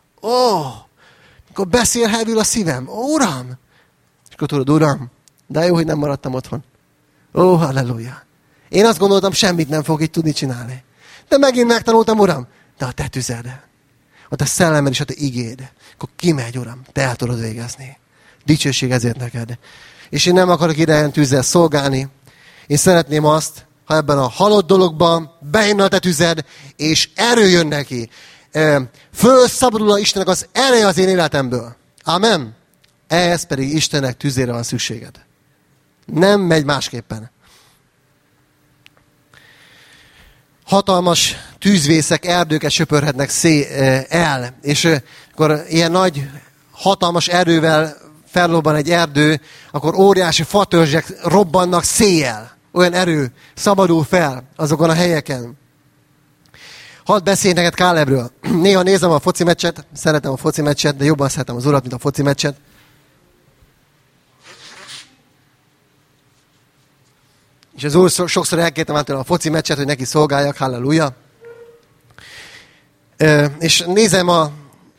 Akkor beszél, hevül a szívem. Uram! És akkor tudod, Uram, de jó, hogy nem maradtam otthon. Halleluja! Én azt gondoltam, semmit nem fog így tudni csinálni. De megint megtanultam, Uram, de a te tüzed, a te szellemed és a te igéd, akkor kimegy, Uram, te el tudod végezni. Dicsőség ezért neked. És én nem akarok idegen tűzzel szolgálni. Én szeretném azt, ha ebben a halott dologban bejönne a te tüzed, és erő jön neki. Fölszabadul a Istennek az ereje az én életemből. Amen. Ehhez pedig Istennek tüzére van szükséged. Nem megy másképpen. Hatalmas tűzvészek, erdőket söpörhetnek el. És akkor ilyen nagy, hatalmas erővel fellobban egy erdő, akkor óriási fatörzsek robbannak széjjel. Olyan erő szabadul fel azokon a helyeken. Hadd beszélj neked Kálebről. Néha nézem a foci meccset, szeretem a foci meccset, de jobban szeretem az Urat, mint a foci meccset. És az Úr sokszor elkértem át tőle a foci meccset, hogy neki szolgáljak, halleluja. És nézem a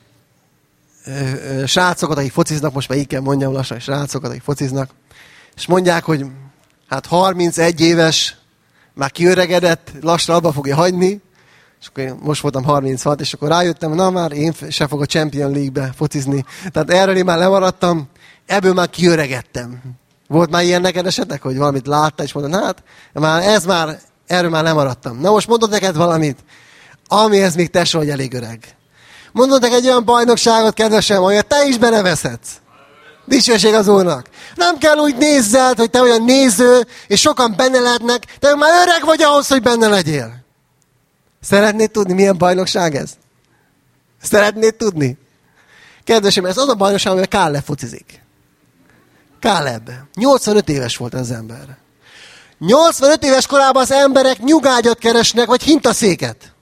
srácokat, akik fociznak, most már így kell mondjam lassan, srácokat, akik fociznak, és mondják, hogy hát 31 éves, már kiöregedett, lassan abba fogja hagyni, és akkor én most voltam 36, és akkor rájöttem, na már én sem fogok a Champion League-be focizni. Tehát erről én már lemaradtam, ebből már kiöregettem. Volt már ilyen neked esetek, hogy valamit láttál, és mondod, hát erről már lemaradtam. Na most mondod neked valamit, amihez még te vagy elég öreg. Mondod neked egy olyan bajnokságot, kedvesem, amelyet te is benevezhetsz. Dicsőség az Úrnak. Nem kell úgy nézzed, hogy te olyan néző, és sokan benne lehetnek, te már öreg vagy ahhoz, hogy benne legyél. Szeretnéd tudni, milyen bajnokság ez? Szeretnéd tudni? Kedvesem, ez az a bajnokság, amivel Káleb focizik. Káleb. 85 éves volt az ember. 85 éves korában az emberek nyugágyat keresnek, vagy hintaszéket,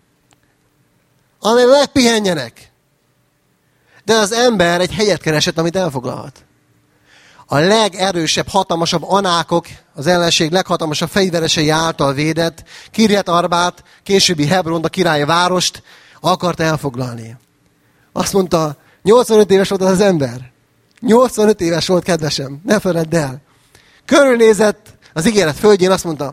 amivel megpihenjenek. De az ember egy helyet keresett, amit elfoglalhat. A legerősebb, hatalmasabb anákok, az ellenség leghatalmasabb fegyveresei által védett Kirjat Arbát, későbbi Hebront, a királyi várost akart elfoglalni. Azt mondta, 85 éves volt az ember. 85 éves volt, kedvesem, ne feledd el. Körülnézett az ígéret földjén, azt mondta,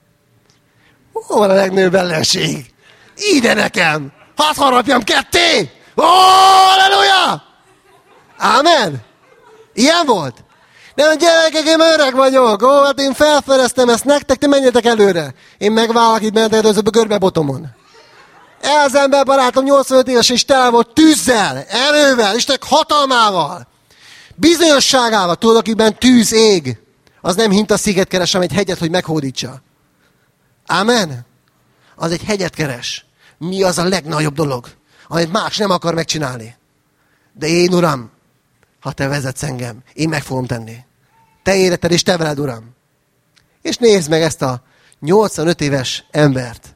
hol van a legnagyobb ellenség? Ide nekem! Hadd harapjam ketté! Halleluja! Ámen! Ilyen volt? Nem, gyerekek, én öreg vagyok. Hát én felfedeztem ezt nektek, te menjetek előre. Én megvállalak itt benneteket az görbebotomon. Ez ember barátom 85 éves, és tele volt tűzzel, erővel, Istennek hatalmával, bizonyosságával. Tudod, akiben tűz ég, az nem hintaszéket keres, hanem egy hegyet, hogy meghódítsa. Ámen? Az egy hegyet keres. Mi az a legnagyobb dolog, amit más nem akar megcsinálni? De én, Uram, ha te vezetsz engem, én meg fogom tenni. Te életed és te veled, Uram. És nézd meg ezt a 85 éves embert.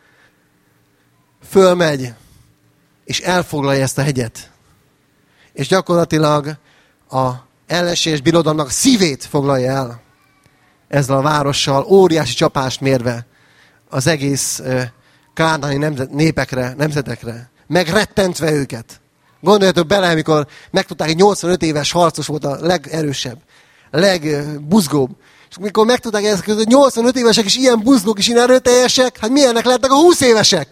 Fölmegy, és elfoglalja ezt a hegyet. És gyakorlatilag a ellenséges birodalomnak a szívét foglalja el. Ezzel a várossal óriási csapást mérve az egész kánaani népekre, nemzetekre. Megrettentve őket. Gondoljatok bele, amikor megtudták, hogy 85 éves harcos volt a legerősebb, a legbuzgóbb. És amikor megtudták, hogy 85 évesek is ilyen buzgók és ilyen erőteljesek, hát milyenek lehetnek a 20 évesek?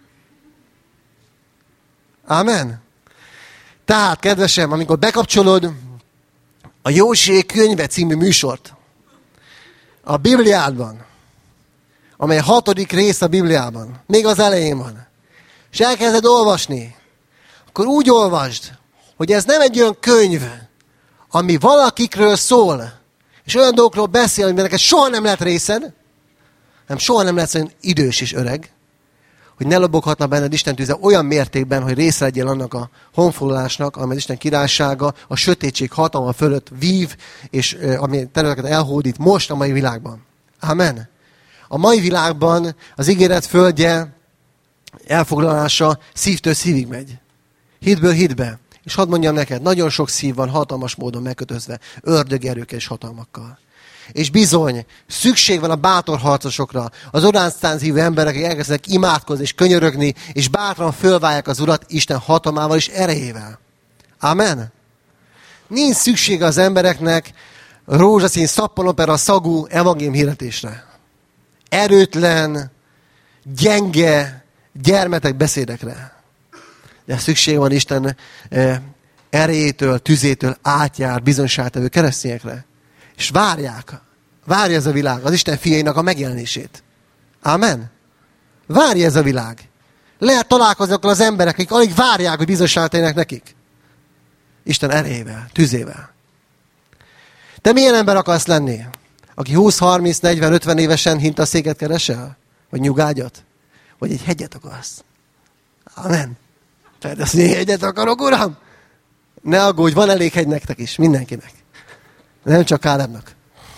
Amen. Tehát, kedvesem, amikor bekapcsolod a Józsué könyve című műsort a Bibliádban, amely a 6. rész a Bibliában, még az elején van, és elkezded olvasni, akkor úgy olvasd, hogy ez nem egy olyan könyv, ami valakikről szól, és olyan dolgokról beszél, amiben neked soha nem lehet részed, nem soha nem lesz olyan idős és öreg, hogy ne loboghatna benned Isten tűze olyan mértékben, hogy része legyél annak a honfoglalásnak, amely Isten királysága a sötétség hatalma fölött vív, és ami területeket elhódít most a mai világban. Amen. A mai világban az ígéret földje elfoglalása szívtől szívig megy. Hitből hitbe. És hadd mondjam neked, nagyon sok szív van hatalmas módon megkötözve, ördögi erőkkel és hatalmakkal. És bizony, szükség van a bátor harcosokra, az oránsztán hívő emberek, akik elkezdenek imádkozni és könyörögni, és bátran fölválják az Urat Isten hatalmával és erejével. Amen. Nincs szüksége az embereknek rózsaszín szappanopera szagú evangélium hirdetésre. Erőtlen, gyenge, gyermetek beszédekre. De szükség van Isten erejétől, tüzétől átjár bizonyságtevő keresztényekre. És várja ez a világ az Isten fiainak a megjelenését. Amen. Várja ez a világ. Lehet találkozni azokkal az emberek, akik alig várják, hogy bizonyságtevjenek nekik. Isten erejével, tüzével. Te milyen ember akarsz lenni? Aki 20, 30, 40, 50 évesen hintaszéket keresel? Vagy nyugágyat? Vagy egy hegyet akarsz? Amen. Tehát azt mondja, hegyet akarok, Uram? Ne aggódj, van elég hegy nektek is, mindenkinek. Nem csak Kálebnak.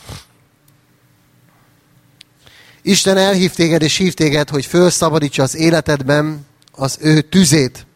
Isten elhív téged és hív téged, hogy felszabadítsa az életedben az ő tüzét.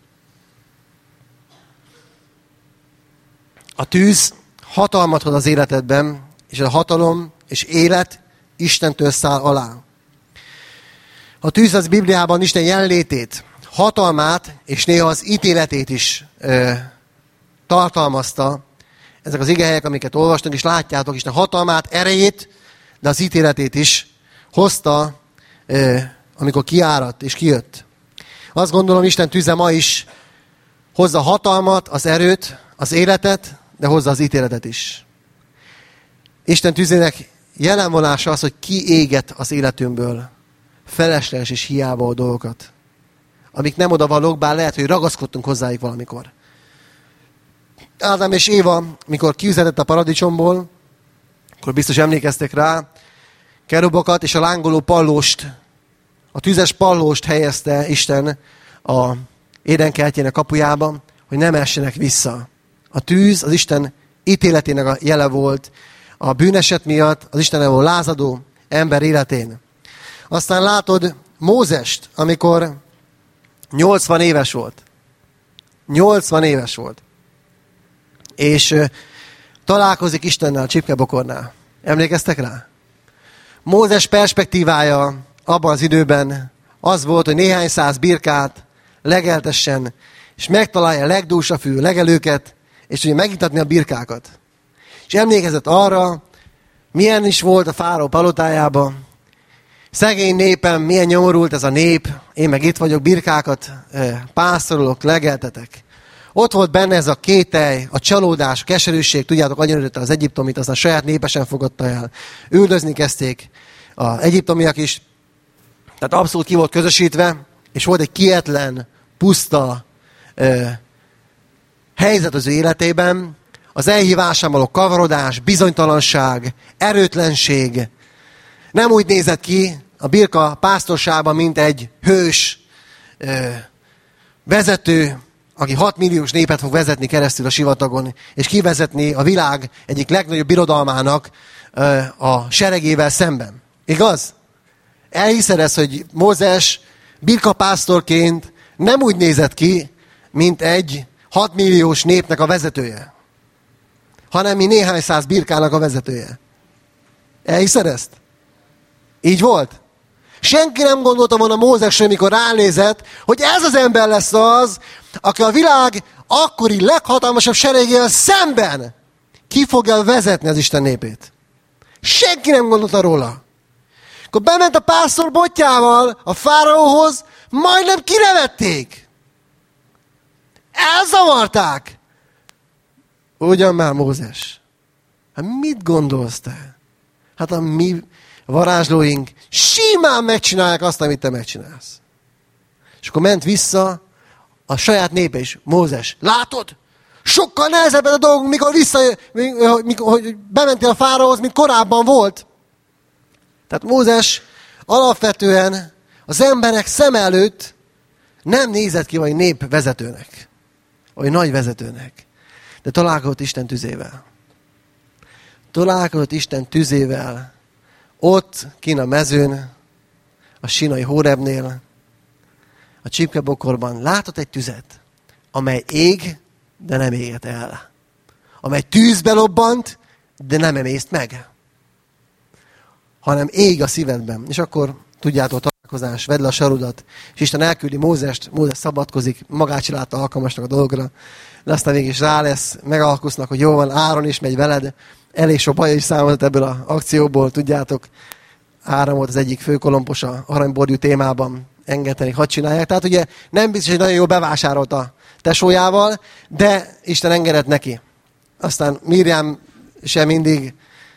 A tűz hatalmat hoz az életedben, és a hatalom és élet Istentől száll alá. A tűz az Bibliában Isten jelenlétét, hatalmát és néha az ítéletét is tartalmazta. Ezek az igehelyek, amiket olvastunk, és látjátok Isten hatalmát, erejét, de az ítéletét is hozta, amikor kiáradt és kijött. Azt gondolom, Isten tüze ma is hozza hatalmat, az erőt, az életet, de hozza az ítéletet is. Isten tüzének jelenvonása az, hogy kiéget az életünkből felesleges és hiába dolgokat, amik nem odavalók, bár lehet, hogy ragaszkodtunk hozzájuk valamikor. Ádám és Éva, mikor kiüzetett a paradicsomból, akkor biztos emlékeztek rá, kerubokat és a lángoló pallóst, a tüzes pallóst helyezte Isten a édenkertjének kapujába, hogy nem essenek vissza. A tűz az Isten ítéletének a jele volt, a bűneset miatt az Isten volt lázadó ember életén. Aztán látod Mózest, amikor 80 éves volt. 80 éves volt. És találkozik Istennel a csipkebokornál. Emlékeztek rá? Mózes perspektívája abban az időben az volt, hogy néhány száz birkát legeltessen, és megtalálja a legdúsafű legelőket, és tudja megitatni a birkákat. És emlékezett arra, milyen is volt a fáraó palotájában. Szegény népem, milyen nyomorult ez a nép, én meg itt vagyok, birkákat pásztorolok, legeltetek. Ott volt benne ez a kételj, a csalódás, a keserűség, tudjátok, agyonütötte az egyiptomit, aztán saját népesen fogadta el. Üldözni kezdték az egyiptomiak is. Tehát abszolút ki volt közösítve, és volt egy kietlen, puszta helyzet az ő életében. Az elhívásán való kavarodás, bizonytalanság, erőtlenség. Nem úgy nézett ki a birka pásztorságban, mint egy hős vezető, aki 6 milliós népet fog vezetni keresztül a sivatagon, és kivezetni a világ egyik legnagyobb birodalmának a seregével szemben. Igaz? Elhiszed ezt, hogy Mózes birkapásztorként nem úgy nézett ki, mint egy 6 milliós népnek a vezetője, hanem mi néhány száz birkának a vezetője. Elhiszed ezt? Így volt? Senki nem gondolta volna Mózesre, mikor ránézett, hogy ez az ember lesz az, aki a világ akkori leghatalmasabb seregével szemben ki fogja vezetni az Isten népét. Senki nem gondolta róla. Akkor bement a pásztor botjával a fáraóhoz, majdnem kinevették. Elzavarták. Ugyan már Mózes. Hát mit gondolsz te? Hát a mi varázslóink simán megcsinálják azt, amit te megcsinálsz. És akkor ment vissza a saját népe is. Mózes, látod? Sokkal nehezebb a dolgunk, mikor bementél a fáraóhoz, mint korábban volt. Tehát Mózes alapvetően az emberek szem előtt nem nézett ki vagy népvezetőnek, vagy nagy vezetőnek, de találkozott Isten tüzével. Találkozott Isten tüzével ott, kint a mezőn, a Sinai Hórebnél, a csipkebokorban látott egy tüzet, amely ég, de nem éget el. Amely tűzbe lobbant, de nem emészt meg. Hanem ég a szívedben. És akkor tudjátok, találkozás, vedd le a sarudat, és Isten elküldi Mózest, Mózes szabadkozik, magát csinálta alkalmasnak a dolgra, de aztán végig is rá lesz, megalkusznak, hogy jó van, Áron is megy veled, elég sok baj is számolt ebből az akcióból, tudjátok, Áron volt az egyik főkolompos a aranyborjú témában, engedtenik, hadd csinálják. Tehát ugye nem biztos, hogy nagyon jól bevásárolt a tesójával, de Isten engedett neki. Aztán Miriam sem mindig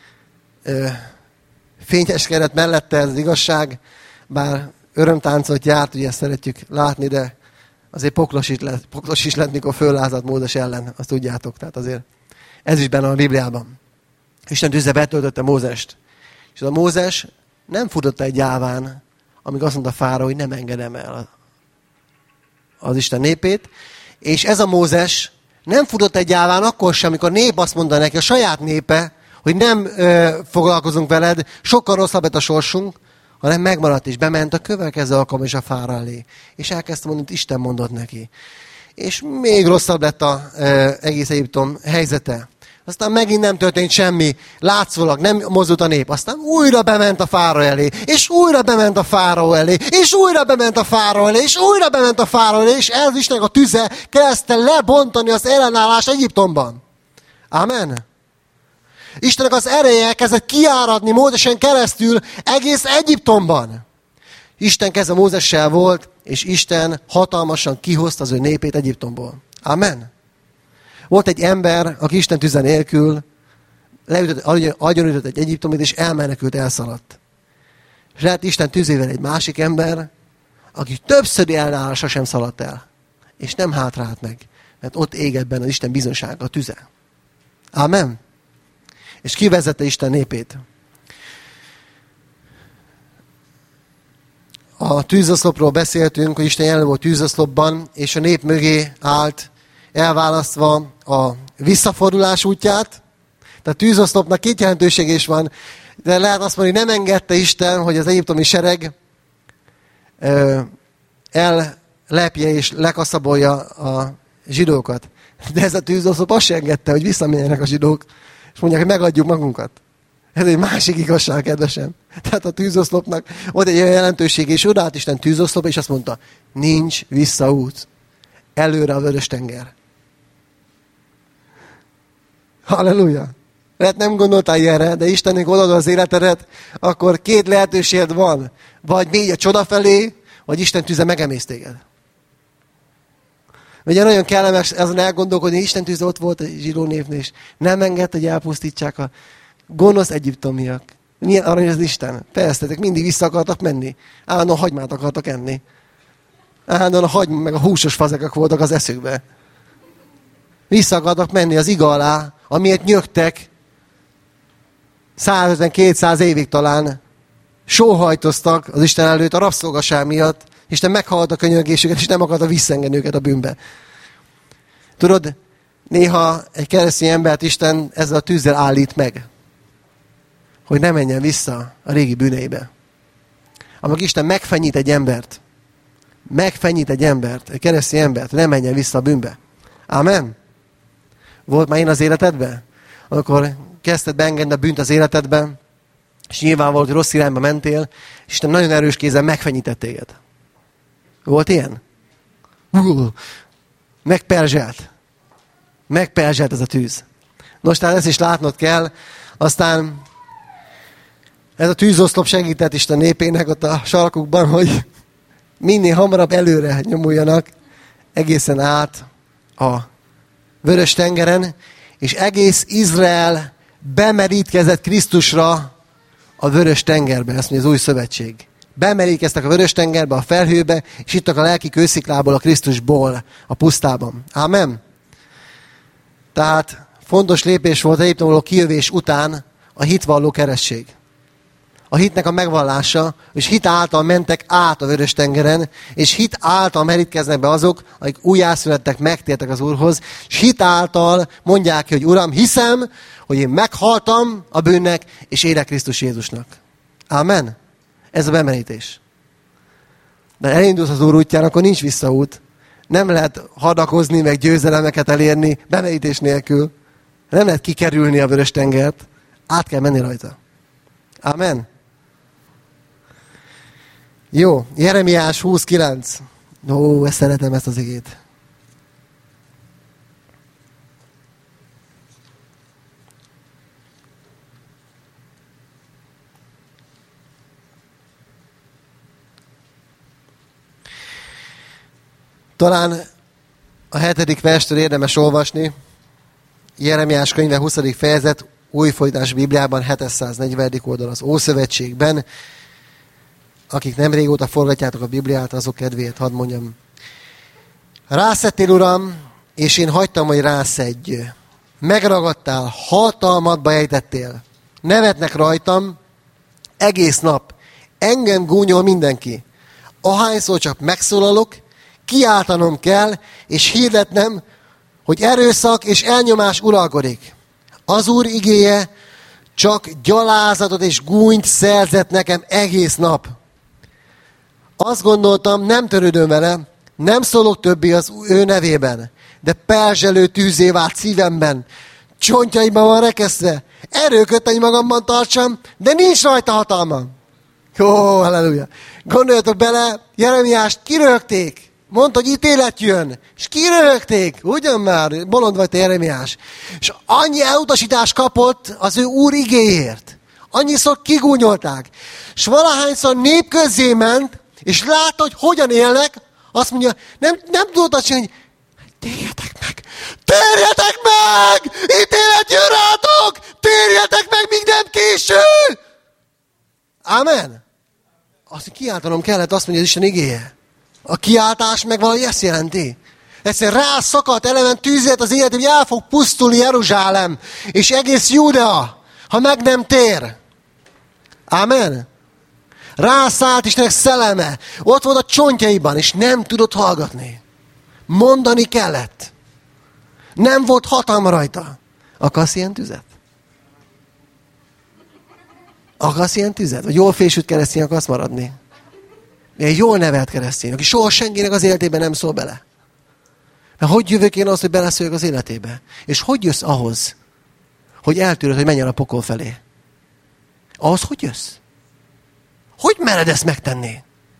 fényeskedett mellette, ez az igazság, bár örömtáncot járt, ugye ezt szeretjük látni, de azért poklos is lett, mikor föllázadt Mózes ellen, azt tudjátok. Tehát azért ez is benne a Bibliában. Isten tűzbe betöltötte Mózest. És a Mózes nem futotta egy gyáván, amíg azt mondta Fáraó, hogy nem engedem el az Isten népét. És ez a Mózes nem futott egy gyáván akkor sem, amikor a nép azt mondta neki, a saját népe, hogy nem foglalkozunk veled, sokkal rosszabb lett a sorsunk, hanem megmaradt és bement a következő alkalom is a Fáraó elé. És elkezdte mondani, hogy Isten mondott neki. És még rosszabb lett az egész Egyiptom helyzete. Aztán megint nem történt semmi, látszólag nem mozdult a nép. Aztán újra bement a Fáraó elé, és újra bement a Fáraó elé, és újra bement a Fáraó elé, és újra bement a Fáraó elé, és ez Istennek a tüze kezdte lebontani az ellenállást Egyiptomban. Amen. Istennek az ereje kezdett kiáradni Mózesen keresztül egész Egyiptomban. Isten keze Mózessel volt, és Isten hatalmasan kihozta az ő népét Egyiptomból. Amen. Volt egy ember, aki Isten tüze nélkül agyonütött egy egyiptomit, és elmenekült, elszaladt. És lehet Isten tüzével egy másik ember, aki többszöri ellenállása sem szaladt el. És nem hátrált meg, mert ott égett benne az Isten bizonysága, a tüze. Amen. És kivezette Isten népét. A tűzoszlopról beszéltünk, hogy Isten jelen volt tűzoszlopban, és a nép mögé állt, elválasztva a visszafordulás útját. Tehát tűzoszlopnak két jelentőség is van, de lehet azt mondani, hogy nem engedte Isten, hogy az egyiptomi sereg ellepje és lekaszabolja a zsidókat. De ez a tűzoszlop azt sem engedte, hogy visszamenjenek a zsidók, és mondják, hogy megadjuk magunkat. Ez egy másik igazság, kedvesem. Tehát a tűzoszlopnak volt egy olyan jelentőség, és odaállt Isten tűzoszlop, és azt mondta, nincs visszaút. Előre a Vörös-tenger. Halleluja! Lehet nem gondoltál ilyenre, de Istennek odaadod az életedet, akkor két lehetőséged van. Vagy mégy a csoda felé, vagy Isten tüze megemész téged. Ugye nagyon kellemes ezen elgondolkodni, Isten tűze ott volt a zsidó népnél, és nem engedte, hogy elpusztítsák a gonosz egyiptomiak. Milyen arany az Isten? Persze, mindig vissza akartak menni. Állandóan hagymát akartak enni. Állandóan a hagyma meg a húsos fazekak voltak az eszükbe. Vissza akartak menni az iga alá, amiért nyögtek 150-200 évig talán. Sóhajtoztak az Isten előtt a rabszolgaság miatt. Isten meghallgatta a könyörgésüket, és nem akarta visszaengedni őket a bűnbe. Tudod, néha egy keresztény embert Isten ezzel a tűzzel állít meg, hogy ne menjen vissza a régi bűneibe. Amikor Isten megfenyít egy embert, egy keresztény embert, hogy ne menjen vissza a bűnbe. Amen. Volt már én az életedben? Amikor kezdted beengedni a bűnt az életedben, és nyilvánvaló, hogy rossz irányba mentél, és Isten nagyon erős kézzel megfenyített téged. Volt ilyen? Megperzselt ez a tűz. Nos, tehát ezt is látnod kell. Aztán ez a tűzoszlop segített Isten népének ott a sarkukban, hogy minél hamarabb előre nyomuljanak egészen át a Vörös-tengeren, és egész Izrael bemerítkezett Krisztusra a Vörös-tengerbe, ezt mondja az Új Szövetség. Bemerítkeztek a Vörös-tengerbe, a felhőbe, és ittak a lelki kősziklából, a Krisztusból, a pusztában. Ámen? Tehát fontos lépés volt Egyiptomból való kijövés után a hitvalló keresztség. A hitnek a megvallása, és hit által mentek át a Vörös-tengeren, és hit által merítkeznek be azok, akik újjászülettek, megtértek az Úrhoz, és hit által mondják ki, hogy Uram, hiszem, hogy én meghaltam a bűnnek, és élek Krisztus Jézusnak. Amen. Ez a bemerítés. De elindulsz az Úr útján, akkor nincs visszaút. Nem lehet hadakozni, meg győzelemeket elérni bemerítés nélkül. Nem lehet kikerülni a Vörös-tengert. Át kell menni rajta. Amen. Jó, Jeremiás 20:9. Ó, ezt szeretem, ezt az igét. Talán a 7. verstől érdemes olvasni. Jeremiás könyve 20. fejezet, új fordítás Bibliában, 740. oldal az Ószövetségben. Akik nem régóta forgatjátok a Bibliát, azok kedvéért hadd mondjam. Rászettél, Uram, és én hagytam, hogy rászedj. Megragadtál, hatalmadba ejtettél. Nevetnek rajtam egész nap. Engem gúnyol mindenki. Ahányszor csak megszólalok, kiáltanom kell, és hirdetnem, hogy erőszak és elnyomás uralkodik. Az Úr igéje csak gyalázatot és gúnyt szerzett nekem egész nap. Azt gondoltam, nem törődöm vele, nem szólok többé az ő nevében, de perzselő tűzé vált szívemben, csontjaimban van rekesztve, erőköt, hogy magamban tartsam, de nincs rajta hatalmam. Ó, halleluja! Gondoljatok bele, Jeremiást kirögték, mondta, hogy ítélet jön, és kirögték, ugyan már, bolond vagy te Jeremiás. És annyi elutasítást kapott az ő Úr igéért. Annyiszor kigúnyolták. És valahányszor nép közzé ment, és látta, hogy hogyan élnek, azt mondja, nem tudod azt csinálni, hogy térjetek meg! Térjetek meg! Ítélet jön rátok! Térjetek meg, míg nem késő! Ámen? Azt kiáltanom kellett, azt mondja az Isten igéje. A kiáltás meg valahogy ezt jelenti. Egyszerűen rászakadt eleven tűzért az élet, hogy el fog pusztulni Jeruzsálem, és egész Júdea, ha meg nem tér. Ámen? Rászállt Istennek szelleme. Ott volt a csontjaiban, és nem tudott hallgatni. Mondani kellett. Nem volt hatalma rajta. Akarsz ilyen tüzet? Akarsz ilyen tüzet? Vagy jól fésült keresztény akarsz maradni? Egy jól nevelt keresztény, aki soha senkinek az életében nem szól bele. Mert hogy jövök én az, hogy beleszóljak az életébe? És hogy jössz ahhoz, hogy eltűröd, hogy menjen a pokol felé? Ahhoz hogy jössz? Hogy mered ezt megtenni?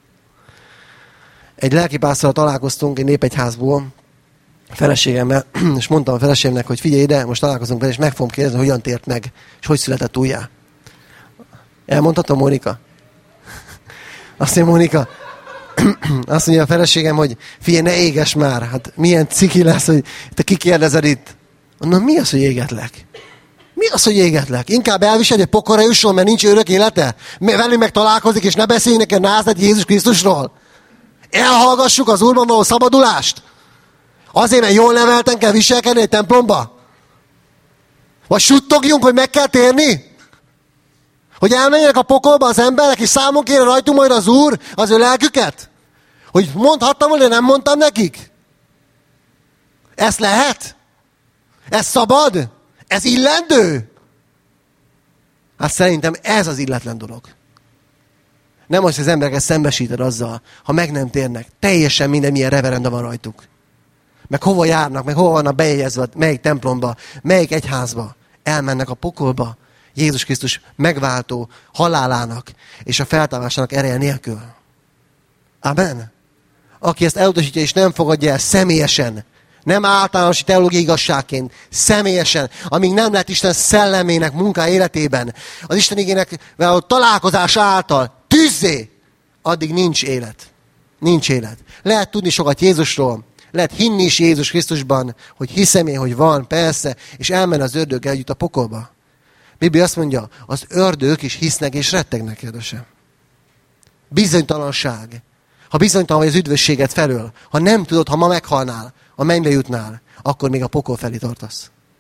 Egy lelkipásztorral találkoztunk egy népegyházból, a feleségemmel, és mondtam a feleségemnek, hogy figyelj ide, most találkozunk vele, és meg fogom kérdezni, hogyan tért meg, és hogy született újjá. Elmondhatom, Mónika? Azt mondja, Mónika, azt mondja a feleségem, hogy figyelj, ne éges már, hát milyen ciki lesz, hogy te kikérdezed itt. Mondom, mi az, hogy égetlek? Mi az, hogy égetlek? Inkább elviseld, hogy pokolra jusson, mert nincs örök élete? Velünk meg találkozik, és ne beszélj nekem Názáreti Jézus Krisztusról? Elhallgassuk az Úrban való szabadulást? Azért, mert jól nevelten kell viselkedni egy templomba? Vagy suttogjunk, hogy meg kell térni? Hogy elmenjenek a pokolba az emberek, és számon kérje rajtunk majd az Úr az ő lelküket? Hogy mondhattam volna, nem mondtam nekik? Ez lehet? Ez szabad? Ez illendő? Hát szerintem ez az illetlen dolog. Nem az, hogy az embereket szembesíted azzal, ha meg nem térnek. Teljesen minden milyen reverenda van rajtuk. Meg hova járnak, meg hova vannak bejegyezve, melyik templomba, melyik egyházba. Elmennek a pokolba. Jézus Krisztus megváltó halálának és a feltámadásának ereje nélkül. Amen. Aki ezt elutasítja és nem fogadja el személyesen, nem általános teológiai igazságként, személyesen, amíg nem lett Isten szellemének munkája életében, az Isten igének a találkozás által tűzzé, addig nincs élet. Nincs élet. Lehet tudni sokat Jézusról, lehet hinni is Jézus Krisztusban, hogy hiszem én, hogy van, persze, és elmenni az ördöggel együtt a pokolba. Biblia azt mondja, az ördögök is hisznek és rettegnek, kérdésem. Bizonytalanság. Ha bizonytalan vagy az üdvösséget felől, ha nem tudod, ha ma meghalnál, a mennybe jutnál, akkor még a pokol felé tartasz.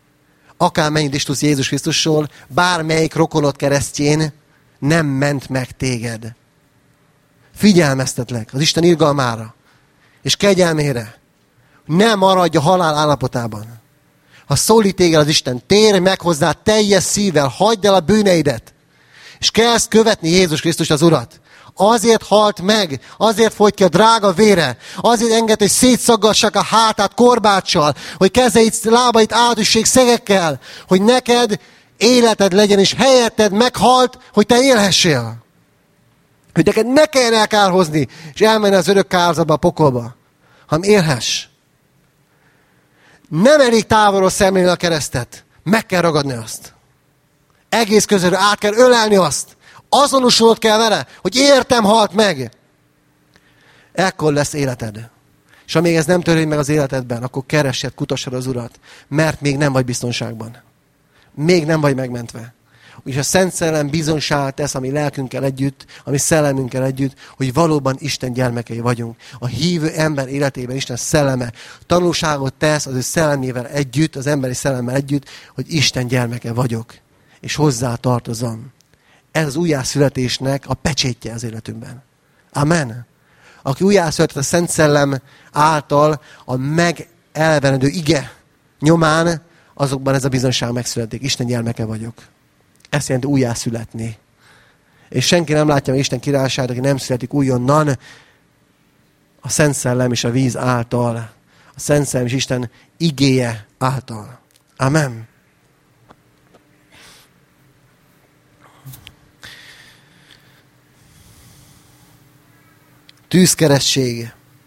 akármennyit is tudsz Jézus Krisztusról, bármelyik rokonod keresztjén nem ment meg téged. Figyelmeztetlek az Isten irgalmára és kegyelmére. Ne maradj a halál állapotában. Ha szólít téged az Isten, térj meg hozzá teljes szívvel, hagyd el a bűneidet, és kezd követni Jézus Krisztus az Urat. Azért halt meg, azért folyt ki a drága vére, azért enged, hogy szétszaggassák a hátát korbáccsal, hogy kezeit, lábait áldussék szegekkel, hogy neked életed legyen, és helyetted meghalt, hogy te élhessél. Hogy neked ne kelljen elkárhozni, és elmenni az örök kárzatba, a pokolba, hanem élhess. Nem elég távolról szemlélni a keresztet. Meg kell ragadni azt. Egész közelről át kell ölelni azt. Azonosulnod kell vele, hogy értem halt meg. Ekkor lesz életed. És ha még ez nem történik meg az életedben, akkor keressed, kutassad az Urat, mert még nem vagy biztonságban. Még nem vagy megmentve. Úgyhogy a Szent Szellem bizonságot tesz a mi lelkünkkel együtt, a mi szellemünkkel együtt, hogy valóban Isten gyermekei vagyunk. A hívő ember életében Isten szelleme tanúságot tesz az ő szellemével együtt, az emberi szellemmel együtt, hogy Isten gyermeke vagyok, és hozzá tartozom. Ez az újjászületésnek a pecsétje az életünkben. Amen. Aki újjászületett a Szent Szellem által a megelvenedő ige nyomán, azokban ez a bizonság megszületik. Isten gyermeke vagyok. Ezt jelenti újjászületni. És senki nem látja meg Isten királyságát, aki nem születik újonnan a Szent Szellem és a víz által. A Szent Szellem és Isten igéje által. Amen. Tűzkeresztség.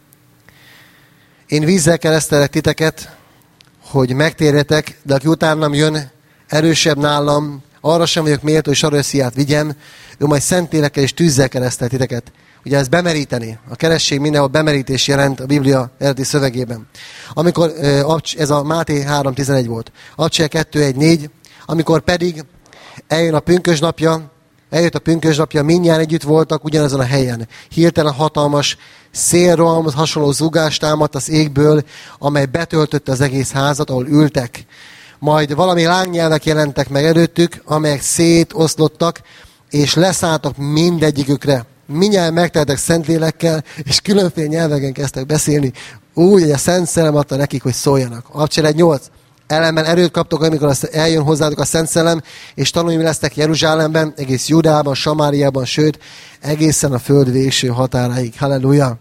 Én vízzel keresztelek titeket, hogy megtérjetek, de aki utánam jön, erősebb nálam, arra sem vagyok méltó, hogy sarősziát vigyem, ő majd szent lélekkel és tűzzel keresztel titeket. Ugye ez bemeríteni. A keresztség mindenhol bemerítés jelent a Biblia eredeti szövegében. Amikor, ez a Máté 3.11 volt. Abcsel 2.1.4, amikor pedig eljött a pünkösdnapja, mindjárt együtt voltak ugyanazon a helyen. Hirtelen hatalmas szélrohamhoz hasonló zúgást támadt az égből, amely betöltötte az egész házat, ahol ültek. Majd valami lángnyelvek jelentek meg előttük, amelyek szétoszlottak, és leszálltak mindegyikükre. Mindjárt megteltek Szentlélekkel, és különféle nyelveken kezdtek beszélni, úgy, hogy a Szent Szellem adta nekik, hogy szóljanak. Abcsel 1.8. Ellenben erőt kaptok, amikor eljön hozzátok a Szent Szellem, és tanulni lesztek Jeruzsálemben, egész Judában, Samáriában, sőt, egészen a föld végső határáig. Halleluja!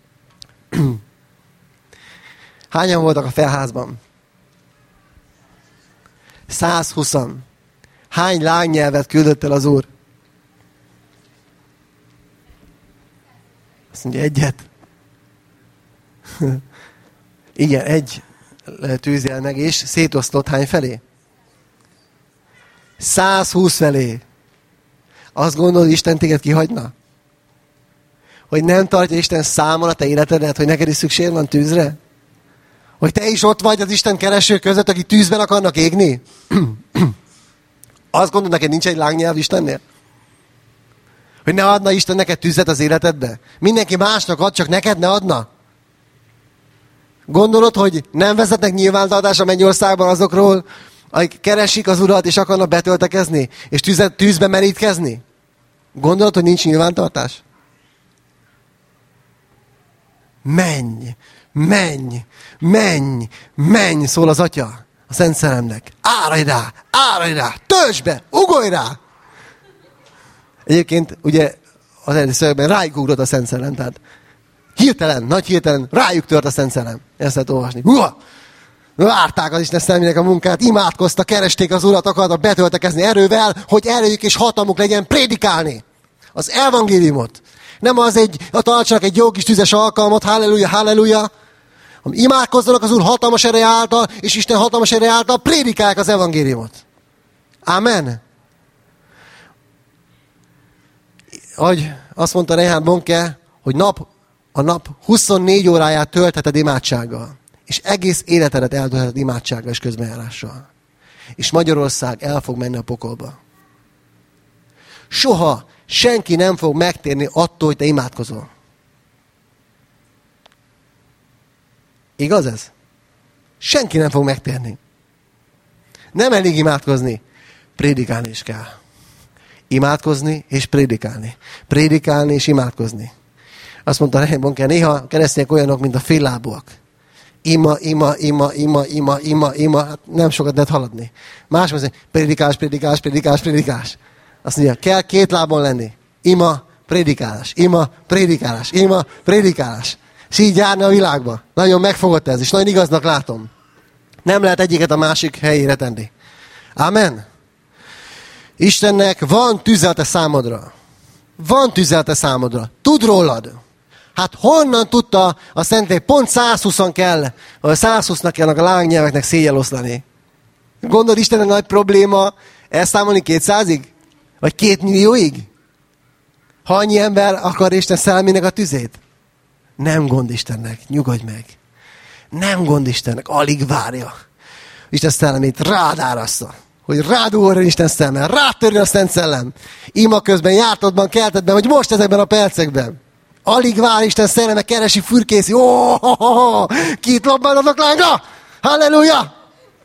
Hányan voltak a felházban? 120. Hány lángnyelvet küldött el az Úr? Azt mondja, egyet. Igen, egy tűzjel meg, és szétosztott hány felé? 120 felé. Azt gondolod, Isten téged kihagyna? Hogy nem tartja Isten számon a te életedet, hogy neked is szükség van tűzre? Hogy te is ott vagy az Isten keresők között, akik tűzben akarnak égni? Azt gondolod, neked nincs egy lángnyelv Istennél? Hogy ne adna Isten neked tüzet az életedbe? Mindenki másnak ad, csak neked ne adna? Gondolod, hogy nem vezetnek nyilvántartás a mennyországban azokról, akik keresik az Urat, és akarnak betöltekezni, és tűzbe merítkezni? Gondolod, hogy nincs nyilvántartás? Menj, menj, menj, menj, szól az Atya a Szent Szellemnek. Áradj rá, töltsd be, ugorj rá! Egyébként, ugye, az eredeti szövegben rájuk ugrott a Szent Szellem, tehát nagy hirtelen rájuk tört a Szent Szellem. Ezt lehet olvasni. Várták az Isten szellemének a munkát, imádkoztak, keresték az Urat, akartak betöltekezni erővel, hogy erőjük és hatalmuk legyen prédikálni az evangéliumot. Nem az tartsanak egy jó kis tüzes alkalmat, halleluja, halleluja, hanem imádkozzanak az Úr hatalmas ereje által, és Isten hatalmas ereje által prédikálják az evangéliumot. Amen. Ahogy azt mondta Reinhard Bonke, hogy a nap 24 óráját töltheted imádsággal. És egész életedet eltöltheted imádsággal és közbenjárással. És Magyarország el fog menni a pokolba. Soha senki nem fog megtérni attól, hogy te imádkozol. Igaz ez? Senki nem fog megtérni. Nem elég imádkozni. Prédikálni is kell. Imádkozni és prédikálni. Prédikálni és imádkozni. Azt mondta Reinhard Bonke, néha keresztények olyanok, mint a féllábúak. Ima. Hát nem sokat lehet haladni. Más mondja, prédikálás. Azt mondja, kell 2 lábon lenni. Ima, prédikálás. És így járni a világba. Nagyon megfogott ez, és nagyon igaznak látom. Nem lehet egyiket a másik helyére tenni. Amen. Istennek van tüzelete számodra. Tud rólad. Hát honnan tudta a Szentlélek? Pont 120-an kell, vagy 120-nak kell a lángnyelveknek széjjel oszlani. Gondolod, Istennek nagy probléma elszámolni 200-ig? Vagy 2 millióig? Ha annyi ember akar Isten szellemének a tüzét? Nem gond Istennek, nyugodj meg. Nem gond Istennek, alig várja. Isten szellemét rád árassza. Hogy rád ugorjon Isten szelleme, rátörjön a Szent Szellem. Ima közben, jártodban, keltedben, vagy most ezekben a percekben. Alig vár Isten szelleme, keresi, fürkészi. Kit lobbanodok lángra? Halleluja!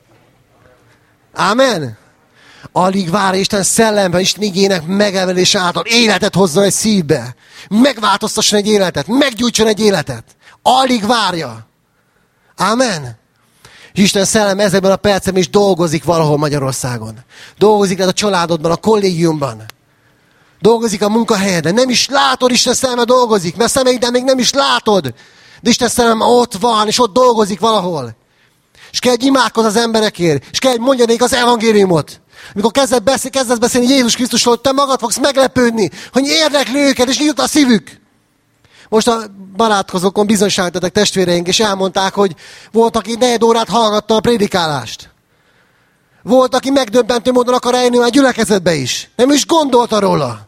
Amen. Alig vár Isten szellemben, Isten igének megemelés által életet hozzon egy szívbe. Megváltoztasson egy életet, meggyújtson egy életet. Alig várja. Amen. Isten szellem ezekben a percekben is dolgozik valahol Magyarországon. Dolgozik a családodban, a kollégiumban. Dolgozik a munkahelyeden. Nem is látod, Isten szelleme dolgozik, mert szemeidben még nem is látod. De Isten szelleme ott van, és ott dolgozik valahol. És kell, hogy imádkozz az emberekért. És kell, hogy mondja nekik az evangéliumot. Amikor kezdesz beszélni Jézus Krisztusról, te magad fogsz meglepődni, hogy érdekli őket, és nyílt a szívük. Most a barátkozókon bizonyságítottak testvéreink, és elmondták, hogy volt, aki 4 órát hallgatta a prédikálást. Volt, aki megdöbbentő módon akar eljönni már gyülekezetbe is. Nem is gondolta róla.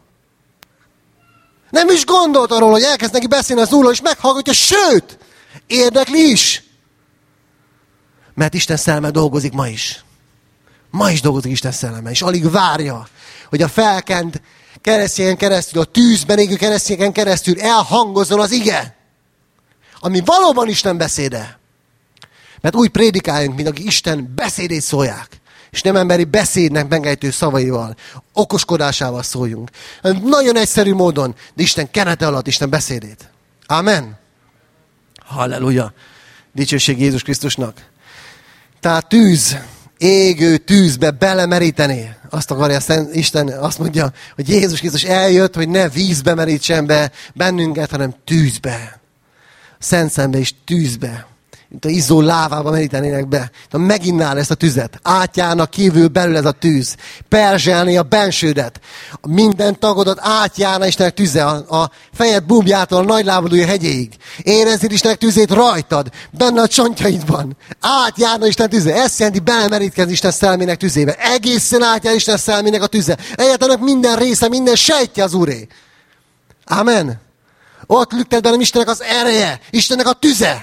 Hogy elkezd neki beszélni az Úrról, és meghallgatja, sőt, érdekli is. Mert Isten szelleme dolgozik ma is. Ma is dolgozik Isten szelleme, és alig várja, hogy a felkent keresztényen keresztül, a tűzben égő keresztényen keresztül elhangozzon az ige, ami valóban Isten beszéde. Mert úgy prédikáljunk, mint akik Isten beszédét szólják, és nem emberi beszédnek megejtő szavaival, okoskodásával szóljunk. Nagyon egyszerű módon, de Isten kenete alatt Isten beszédét. Amen. Halleluja. Dicsőség Jézus Krisztusnak. Tehát tűz, égő tűzbe belemeríteni. Azt akarja Isten, azt mondja, hogy Jézus Krisztus eljött, hogy ne vízbe merítsen be bennünket, hanem tűzbe. Szent szembe és tűzbe. Mint a izzó lávába merítenének be. Ha meginnál ezt a tüzet, átjárna kívül belül ez a tűz. Perzselni a bensődet. Minden tagodat átjárna Istennek tüze. A fejed búbjától a nagylábadúja hegyéig. Érezzéd Istennek tüzét rajtad. Benne a csontjaidban. Átjárna Isten tüze. Ezt jelenti belemerítkezni Isten szelmének tüzébe. Egészen átjár Isten szelmének a tüze. Egyáltalán minden része, minden sejtje az Úré. Amen. Ott lüktet bennem Istennek az ereje. Istennek a tüze.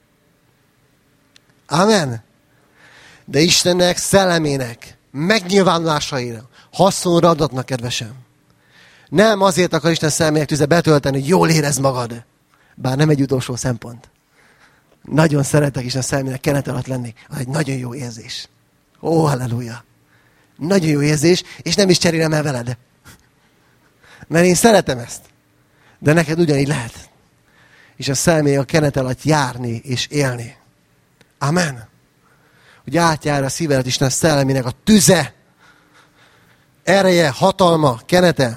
Amen. De Istennek szellemének megnyilvánulásaira haszonra adatnak, kedvesem. Nem azért akar Isten szellemének tüze betölteni, hogy jól érezd magad. Bár nem egy utolsó szempont. Nagyon szeretek Isten szellemének kenet alatt lenni. Az egy nagyon jó érzés. Ó, halleluja. Nagyon jó érzés, és nem is cserélem el veled. Mert én szeretem ezt. De neked ugyanígy lehet. És a szellemének a kenet alatt járni és élni. Amen. Hogy átjár a szívedet Isten szellemének a tüze, ereje, hatalma, kenete.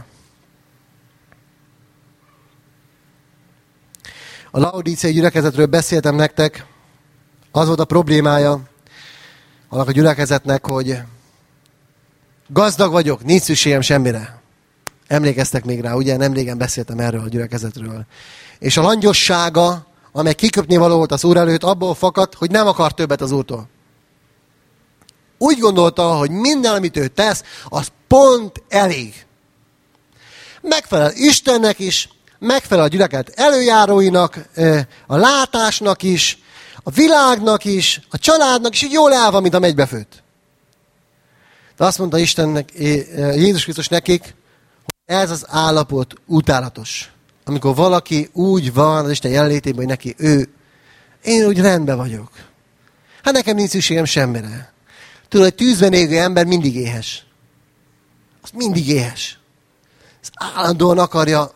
A laodíciai gyülekezetről beszéltem nektek. Az volt a problémája annak a gyülekezetnek, hogy gazdag vagyok, nincs szükségem semmire. Emlékeztek még rá, ugye? Nem régen beszéltem erről a gyülekezetről. És a langyossága, amely kiköpni való volt az Úr előtt, abból fakadt, hogy nem akar többet az Úrtól. Úgy gondolta, hogy minden, amit ő tesz, az pont elég. Megfelel Istennek is, megfelel a gyülekezet előjáróinak, a látásnak is, a világnak is, a családnak is, így jól el van, mint a megybefőtt. De azt mondta Istennek, Jézus Krisztus nekik, hogy ez az állapot utálatos. Amikor valaki úgy van az Isten jelenlétében, hogy neki én úgy rendben vagyok. Hát nekem nincs szükségem semmire. Tudod, hogy tűzben égő ember mindig éhes. Az mindig éhes. Ez állandóan akarja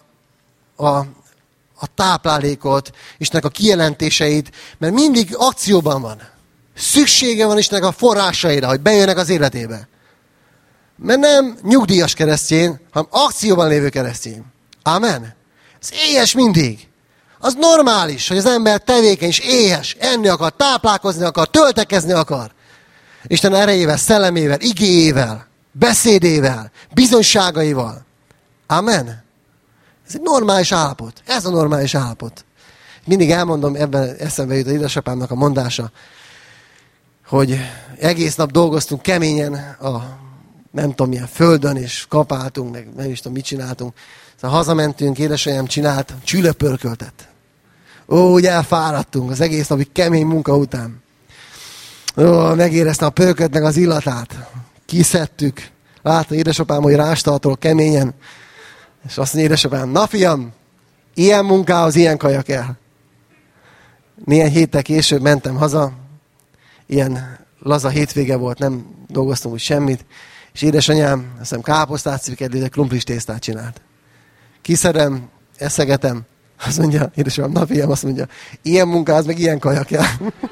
a táplálékot, Istennek a kijelentéseit, mert mindig akcióban van. Szüksége van Istennek a forrásaira, hogy bejönnek az életébe. Mert nem nyugdíjas keresztény, hanem akcióban lévő keresztény. Amen. Ez éhes mindig. Az normális, hogy az ember tevékeny és éhes, enni akar, táplálkozni akar, töltekezni akar. Isten erejével, szellemével, igéjével, beszédével, bizonyságaival. Amen. Ez egy normális állapot. Ez a normális állapot. Mindig elmondom, ebben eszembe jut az édesapámnak a mondása, hogy egész nap dolgoztunk keményen nem tudom milyen földön, és kapáltunk, meg nem is tudom mit csináltunk. Szóval hazamentünk, édesanyám csinált csülöpörköltet. Úgy elfáradtunk az egész napi kemény munka után. Megéreztem a pörköltnek az illatát. Kiszedtük. Látta édesapám, hogy rástartol keményen. És azt mondja édesapám, na fiam, ilyen munkához ilyen kaja kell. Néhány héttel később mentem haza. Ilyen laza hétvége volt, nem dolgoztam úgy semmit. És édesanyám, azt hiszem káposztát szűkedli, krumplis tésztát csinált. Kiszedem, eszegetem. Azt mondja, édesapám, na fiam, azt mondja, ilyen munkához meg ilyen kaja kell.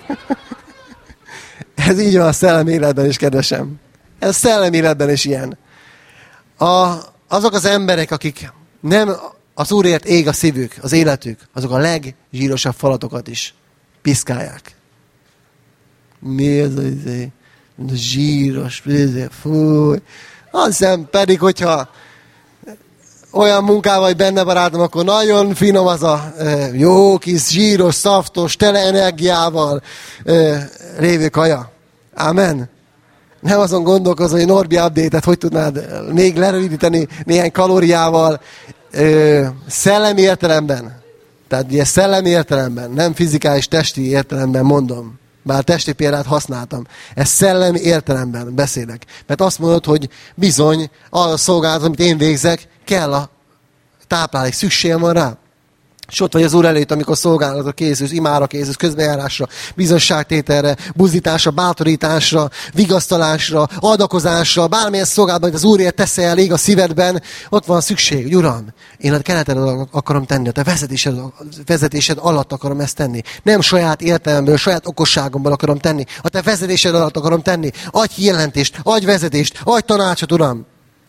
Ez így van a szellemi életben is, kedvesem. Ez a szellemi életben is ilyen. Azok az emberek, akik nem az Úrért ég a szívük, az életük, azok a legzsírosabb falatokat is piszkálják. Mi ez a zsíros, fúj. Azt hiszem pedig, hogyha olyan munkával vagy benne barátom, akkor nagyon finom az a jó kis zsíros, szaftos, tele energiával lévő kaja. Amen. Nem azon gondolkozom, hogy Norbi update-et hogy tudnád még lerövidíteni néhány kalóriával szellemi értelemben. Tehát ilyen szellemi értelemben, nem fizikális, testi értelemben mondom. Bár testi példát használtam. Ez szellemi értelemben beszélek. Mert azt mondod, hogy bizony, a szolgálat, amit én végzek, kell a táplálék, szükségem van rá. És ott vagy az Úr előtt, amikor szolgálatra készülsz, imára készülsz, közbejárásra, bizonyságtételre, buzdításra, bátorításra, vigasztalásra, adakozásra, bármilyen szolgálatban, hogy az Úrért teszel ég a szívedben, ott van szükség, hogy Uram, én a kereted akarom tenni, a te vezetésed alatt akarom ezt tenni. Nem saját értelemből, saját okosságomból akarom tenni, a te vezetésed alatt akarom tenni. Adj jelentést, adj vezetést, adj tanácsot, Uram.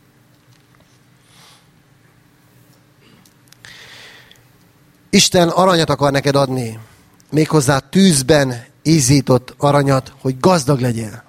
Isten aranyat akar neked adni, méghozzá tűzben ízított aranyat, hogy gazdag legyél.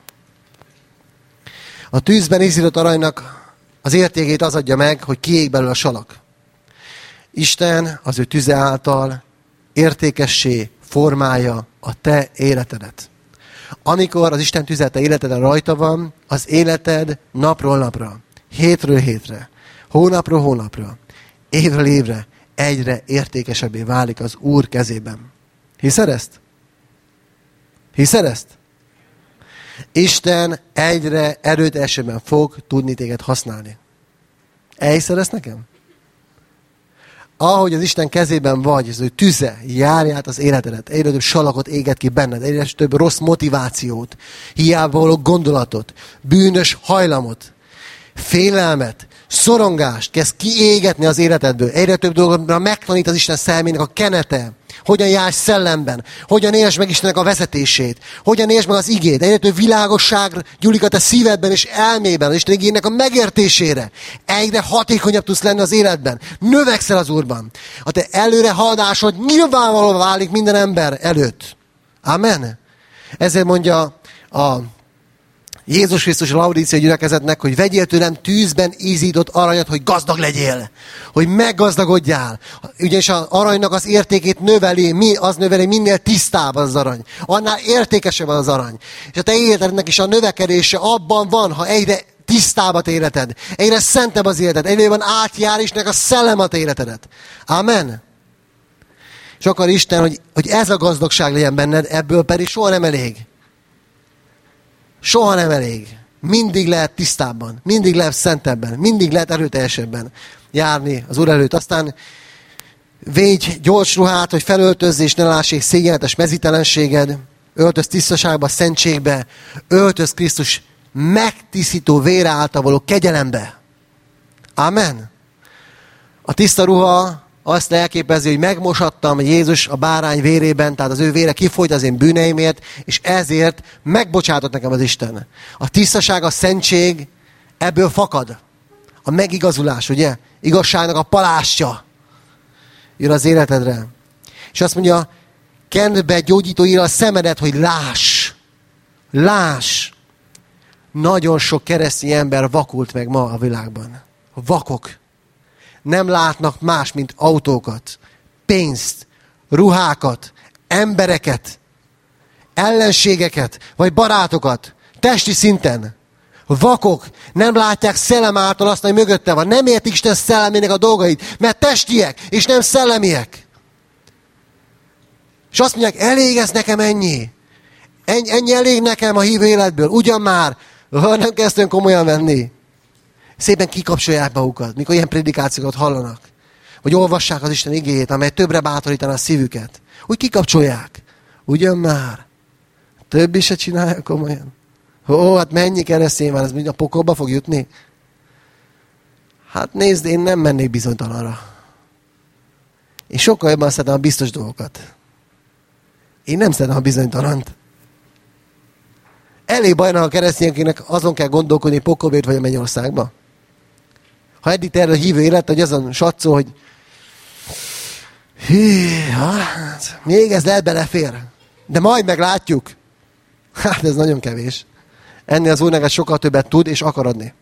A tűzben ízított aranynak az értékét az adja meg, hogy kiég belőle a salak. Isten az ő tüze által értékessé formálja a te életedet. Amikor az Isten tüze te életeden rajta van, az életed napról napra, hétről hétre, hónapról hónapra, évről évre egyre értékesebbé válik az Úr kezében. Hiszed ezt? Hiszed ezt? Isten egyre erőteljesebben fog tudni téged használni. Elhiszed ezt nekem? Ahogy az Isten kezében vagy, az ő tüze járja át az életedet, egyre több salakot éget ki benned, egyre több rossz motivációt, hiába való gondolatot, bűnös hajlamot, félelmet, szorongást kezd kiégetni az életedből. Egyre több dolgokra megtanít az Isten szelmének a kenete. Hogyan járj szellemben. Hogyan értsd meg Istennek a vezetését. Hogyan értsd meg az igét. Egyre több világosság gyúlik a te szívedben és elmében. Az Isten igének a megértésére. Egyre hatékonyabb tudsz lenni az életben. Növekszel az Úrban. A te előre haladásod nyilvánvalóan válik minden ember előtt. Amen. Ezért mondja a Jézus Krisztus a laudíciai gyülekezetnek, hogy vegyél tőlem tűzben ízított aranyat, hogy gazdag legyél, hogy meggazdagodjál. Ugyanis az aranynak az értékét növeli, minél tisztább az arany. Annál értékesebb az arany. És a te életednek is a növekedése abban van, ha egyre tisztább a te életed, egyre szentebb az életed, egyre van átjár Istennek a szellem a te életedet. Amen. És akar Isten, hogy ez a gazdagság legyen benned, ebből pedig soha nem elég. Soha nem elég. Mindig lehet tisztábban, mindig lehet szentebben, mindig lehet erőteljesebben járni az Úr előtt. Aztán védj gyors ruhát, hogy felöltözz és ne lássék szégyenletes mezítelenséged, öltöz tisztaságba, szentségbe, öltöz Krisztus megtisztító vére által való kegyelembe. Amen. A tiszta ruha azt elképezi, hogy megmosattam Jézus a bárány vérében, tehát az ő vére kifolyt az én bűneimért, és ezért megbocsátott nekem az Isten. A tisztaság, a szentség ebből fakad. A megigazulás, ugye? Igazságnak a palástja jön az életedre. És azt mondja, kend be gyógyítóira a szemedet, hogy láss. Láss. Nagyon sok keresztény ember vakult meg ma a világban. Vakok. Nem látnak más, mint autókat, pénzt, ruhákat, embereket, ellenségeket, vagy barátokat, testi szinten. Vakok nem látják szellem által azt, ami mögötte van. Nem értik Isten szellemének a dolgait, mert testiek, és nem szellemiek. És azt mondják, elég ez nekem ennyi. Ennyi elég nekem a hívő életből. Ugyan már, nem kezdtem komolyan venni. Szépen kikapcsolják magukat, mikor ilyen prédikációkat hallanak. Vagy olvassák az Isten igéjét, amely többre bátorítaná a szívüket. Úgy kikapcsolják. Ugyan már. Többi se csinálja komolyan. Hát mennyi keresztény van, ez mind a pokolba fog jutni? Hát nézd, én nem mennék bizonytalanra. Én sokkal jobban szeretem a biztos dolgokat. Én nem szeretem a bizonytalant. Elég bajnak a keresztényeknek azon kell gondolkodni, pokolba jut vagy a mennyországba. Ha eddig erről a hívő élet, hogy azon satszol, hogy hát, még ez lehet belefér. De majd meglátjuk. Hát ez nagyon kevés. Ennél az Úrnak sokkal többet tud és akar adni.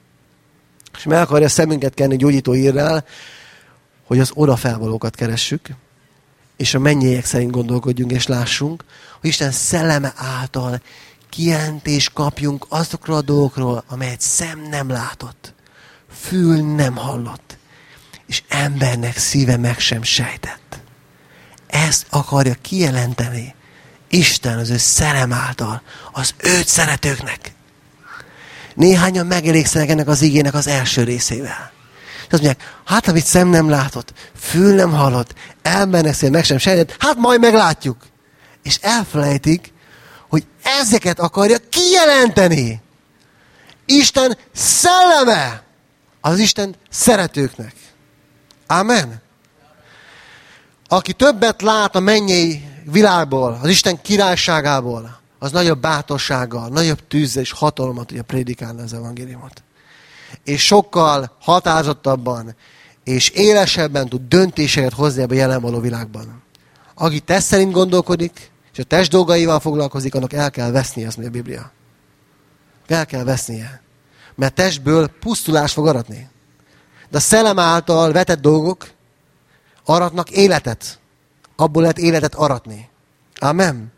És meg akarja szemünket kenni gyógyító írrel, hogy az odafelvalókat keressük, és a mennyiek szerint gondolkodjunk és lássunk, hogy Isten szelleme által kijelentést kapjunk azokról a dolgokról, amelyet szem nem látott, fül nem hallott, és embernek szíve meg sem sejtett. Ezt akarja kijelenteni Isten az ő szellem által az őt szeretőknek. Néhányan megelégszenek ennek az igének az első részével. És azt mondják, hát amit szem nem látott, fül nem hallott, embernek szíve meg sem sejtett, hát majd meglátjuk. És elfelejtik, hogy ezeket akarja kijelenteni. Isten szelleme az Isten szeretőknek. Amen. Aki többet lát a mennyei világból, az Isten királyságából, az nagyobb bátorsággal, nagyobb tűzzel és hatalmat tudja prédikálni az evangéliumot. És sokkal határozottabban és élesebben tud döntéseket hozni ebben a jelen való világban. Aki test szerint gondolkodik, és a test dolgaival foglalkozik, annak el kell vesznie, azt mondja a Biblia. El kell vesznie. Mert testből pusztulás fog aratni. De a szellem által vetett dolgok aratnak életet. Abból lehet életet aratni. Amen.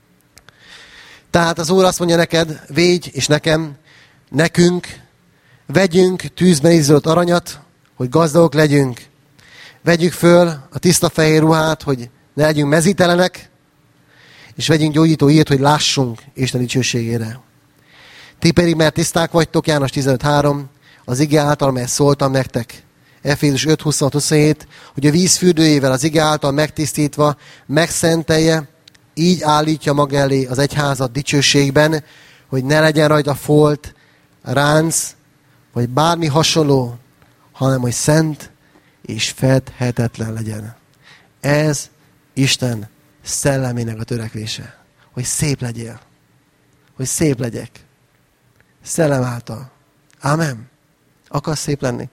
Tehát az Úr azt mondja neked, védj, és nekünk, vegyünk tűzben izzolt aranyat, hogy gazdagok legyünk. Vegyük föl a tiszta fehér ruhát, hogy ne legyünk mezítelenek, és vegyünk gyógyító írt, hogy lássunk Isten dicsőségére. Ti pedig, mert tiszták vagytok, János 15.3, az ige által, mert szóltam nektek. Efézus 5.26-27, hogy a víz fürdőjével az ige által megtisztítva megszentelje, így állítja maga elé az egyházat dicsőségben, hogy ne legyen rajta folt, ránc, vagy bármi hasonló, hanem hogy szent és fedhetetlen legyen. Ez Isten szellemének a törekvése. Hogy szép legyél. Hogy szép legyek. Szellem által. Amen. Akarsz szép lenni?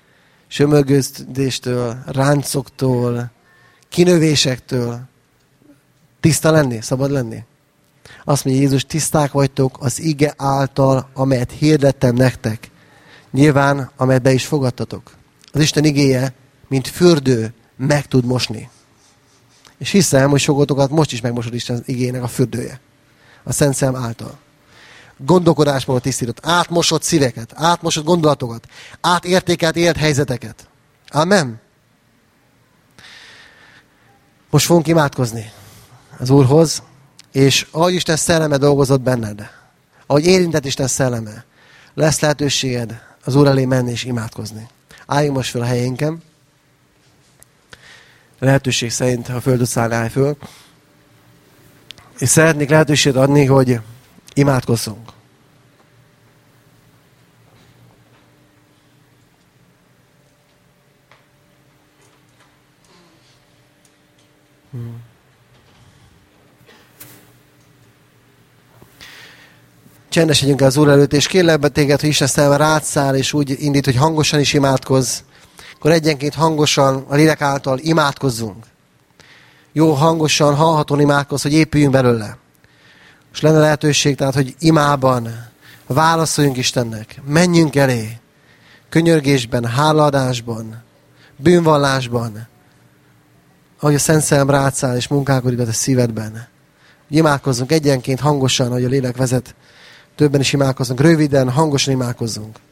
Sömörgőztéstől, ráncoktól, kinövésektől. Tiszta lenni? Szabad lenni? Azt mondja Jézus, tiszták vagytok az ige által, amelyet hirdettem nektek. Nyilván, amelyet be is fogadtatok. Az Isten igéje, mint fürdő, meg tud mosni. És hiszem, hogy sokotokat most is megmosod Isten igének a fürdője. A Szent Szellem által. Gondolkodásból tisztított, átmosott szíveket, átmosott gondolatokat, átértékelt élethelyzeteket. Amen. Most fogunk imádkozni az Úrhoz, és ahogy Isten szelleme dolgozott benned, ahogy érintett Isten szelleme, lesz lehetőséged az Úr elé menni és imádkozni. Álljunk most fel a helyénken. Lehetőség szerint, ha föl tudsz állni, állj föl. És szeretnék lehetőséget adni, hogy imádkozzunk. Csendesedjünk el az Úr előtt, és kérlek be téged, hogy Isten szelleme rád száll, és úgy indít, hogy hangosan is imádkozz. Akkor egyenként hangosan, a lélek által imádkozzunk. Jó, hangosan, hallhatóan imádkozz, hogy épüljünk belőle. És lenne lehetőség, tehát, hogy imában válaszoljunk Istennek. Menjünk elé. Könyörgésben, hálaadásban, bűnvallásban. Ahogy a Szent Szellem rád száll, és munkálkodik a te szívedben. Imádkozzunk egyenként hangosan, ahogy a lélek vezet. Többen is imádkozzunk. Röviden, hangosan imádkozzunk.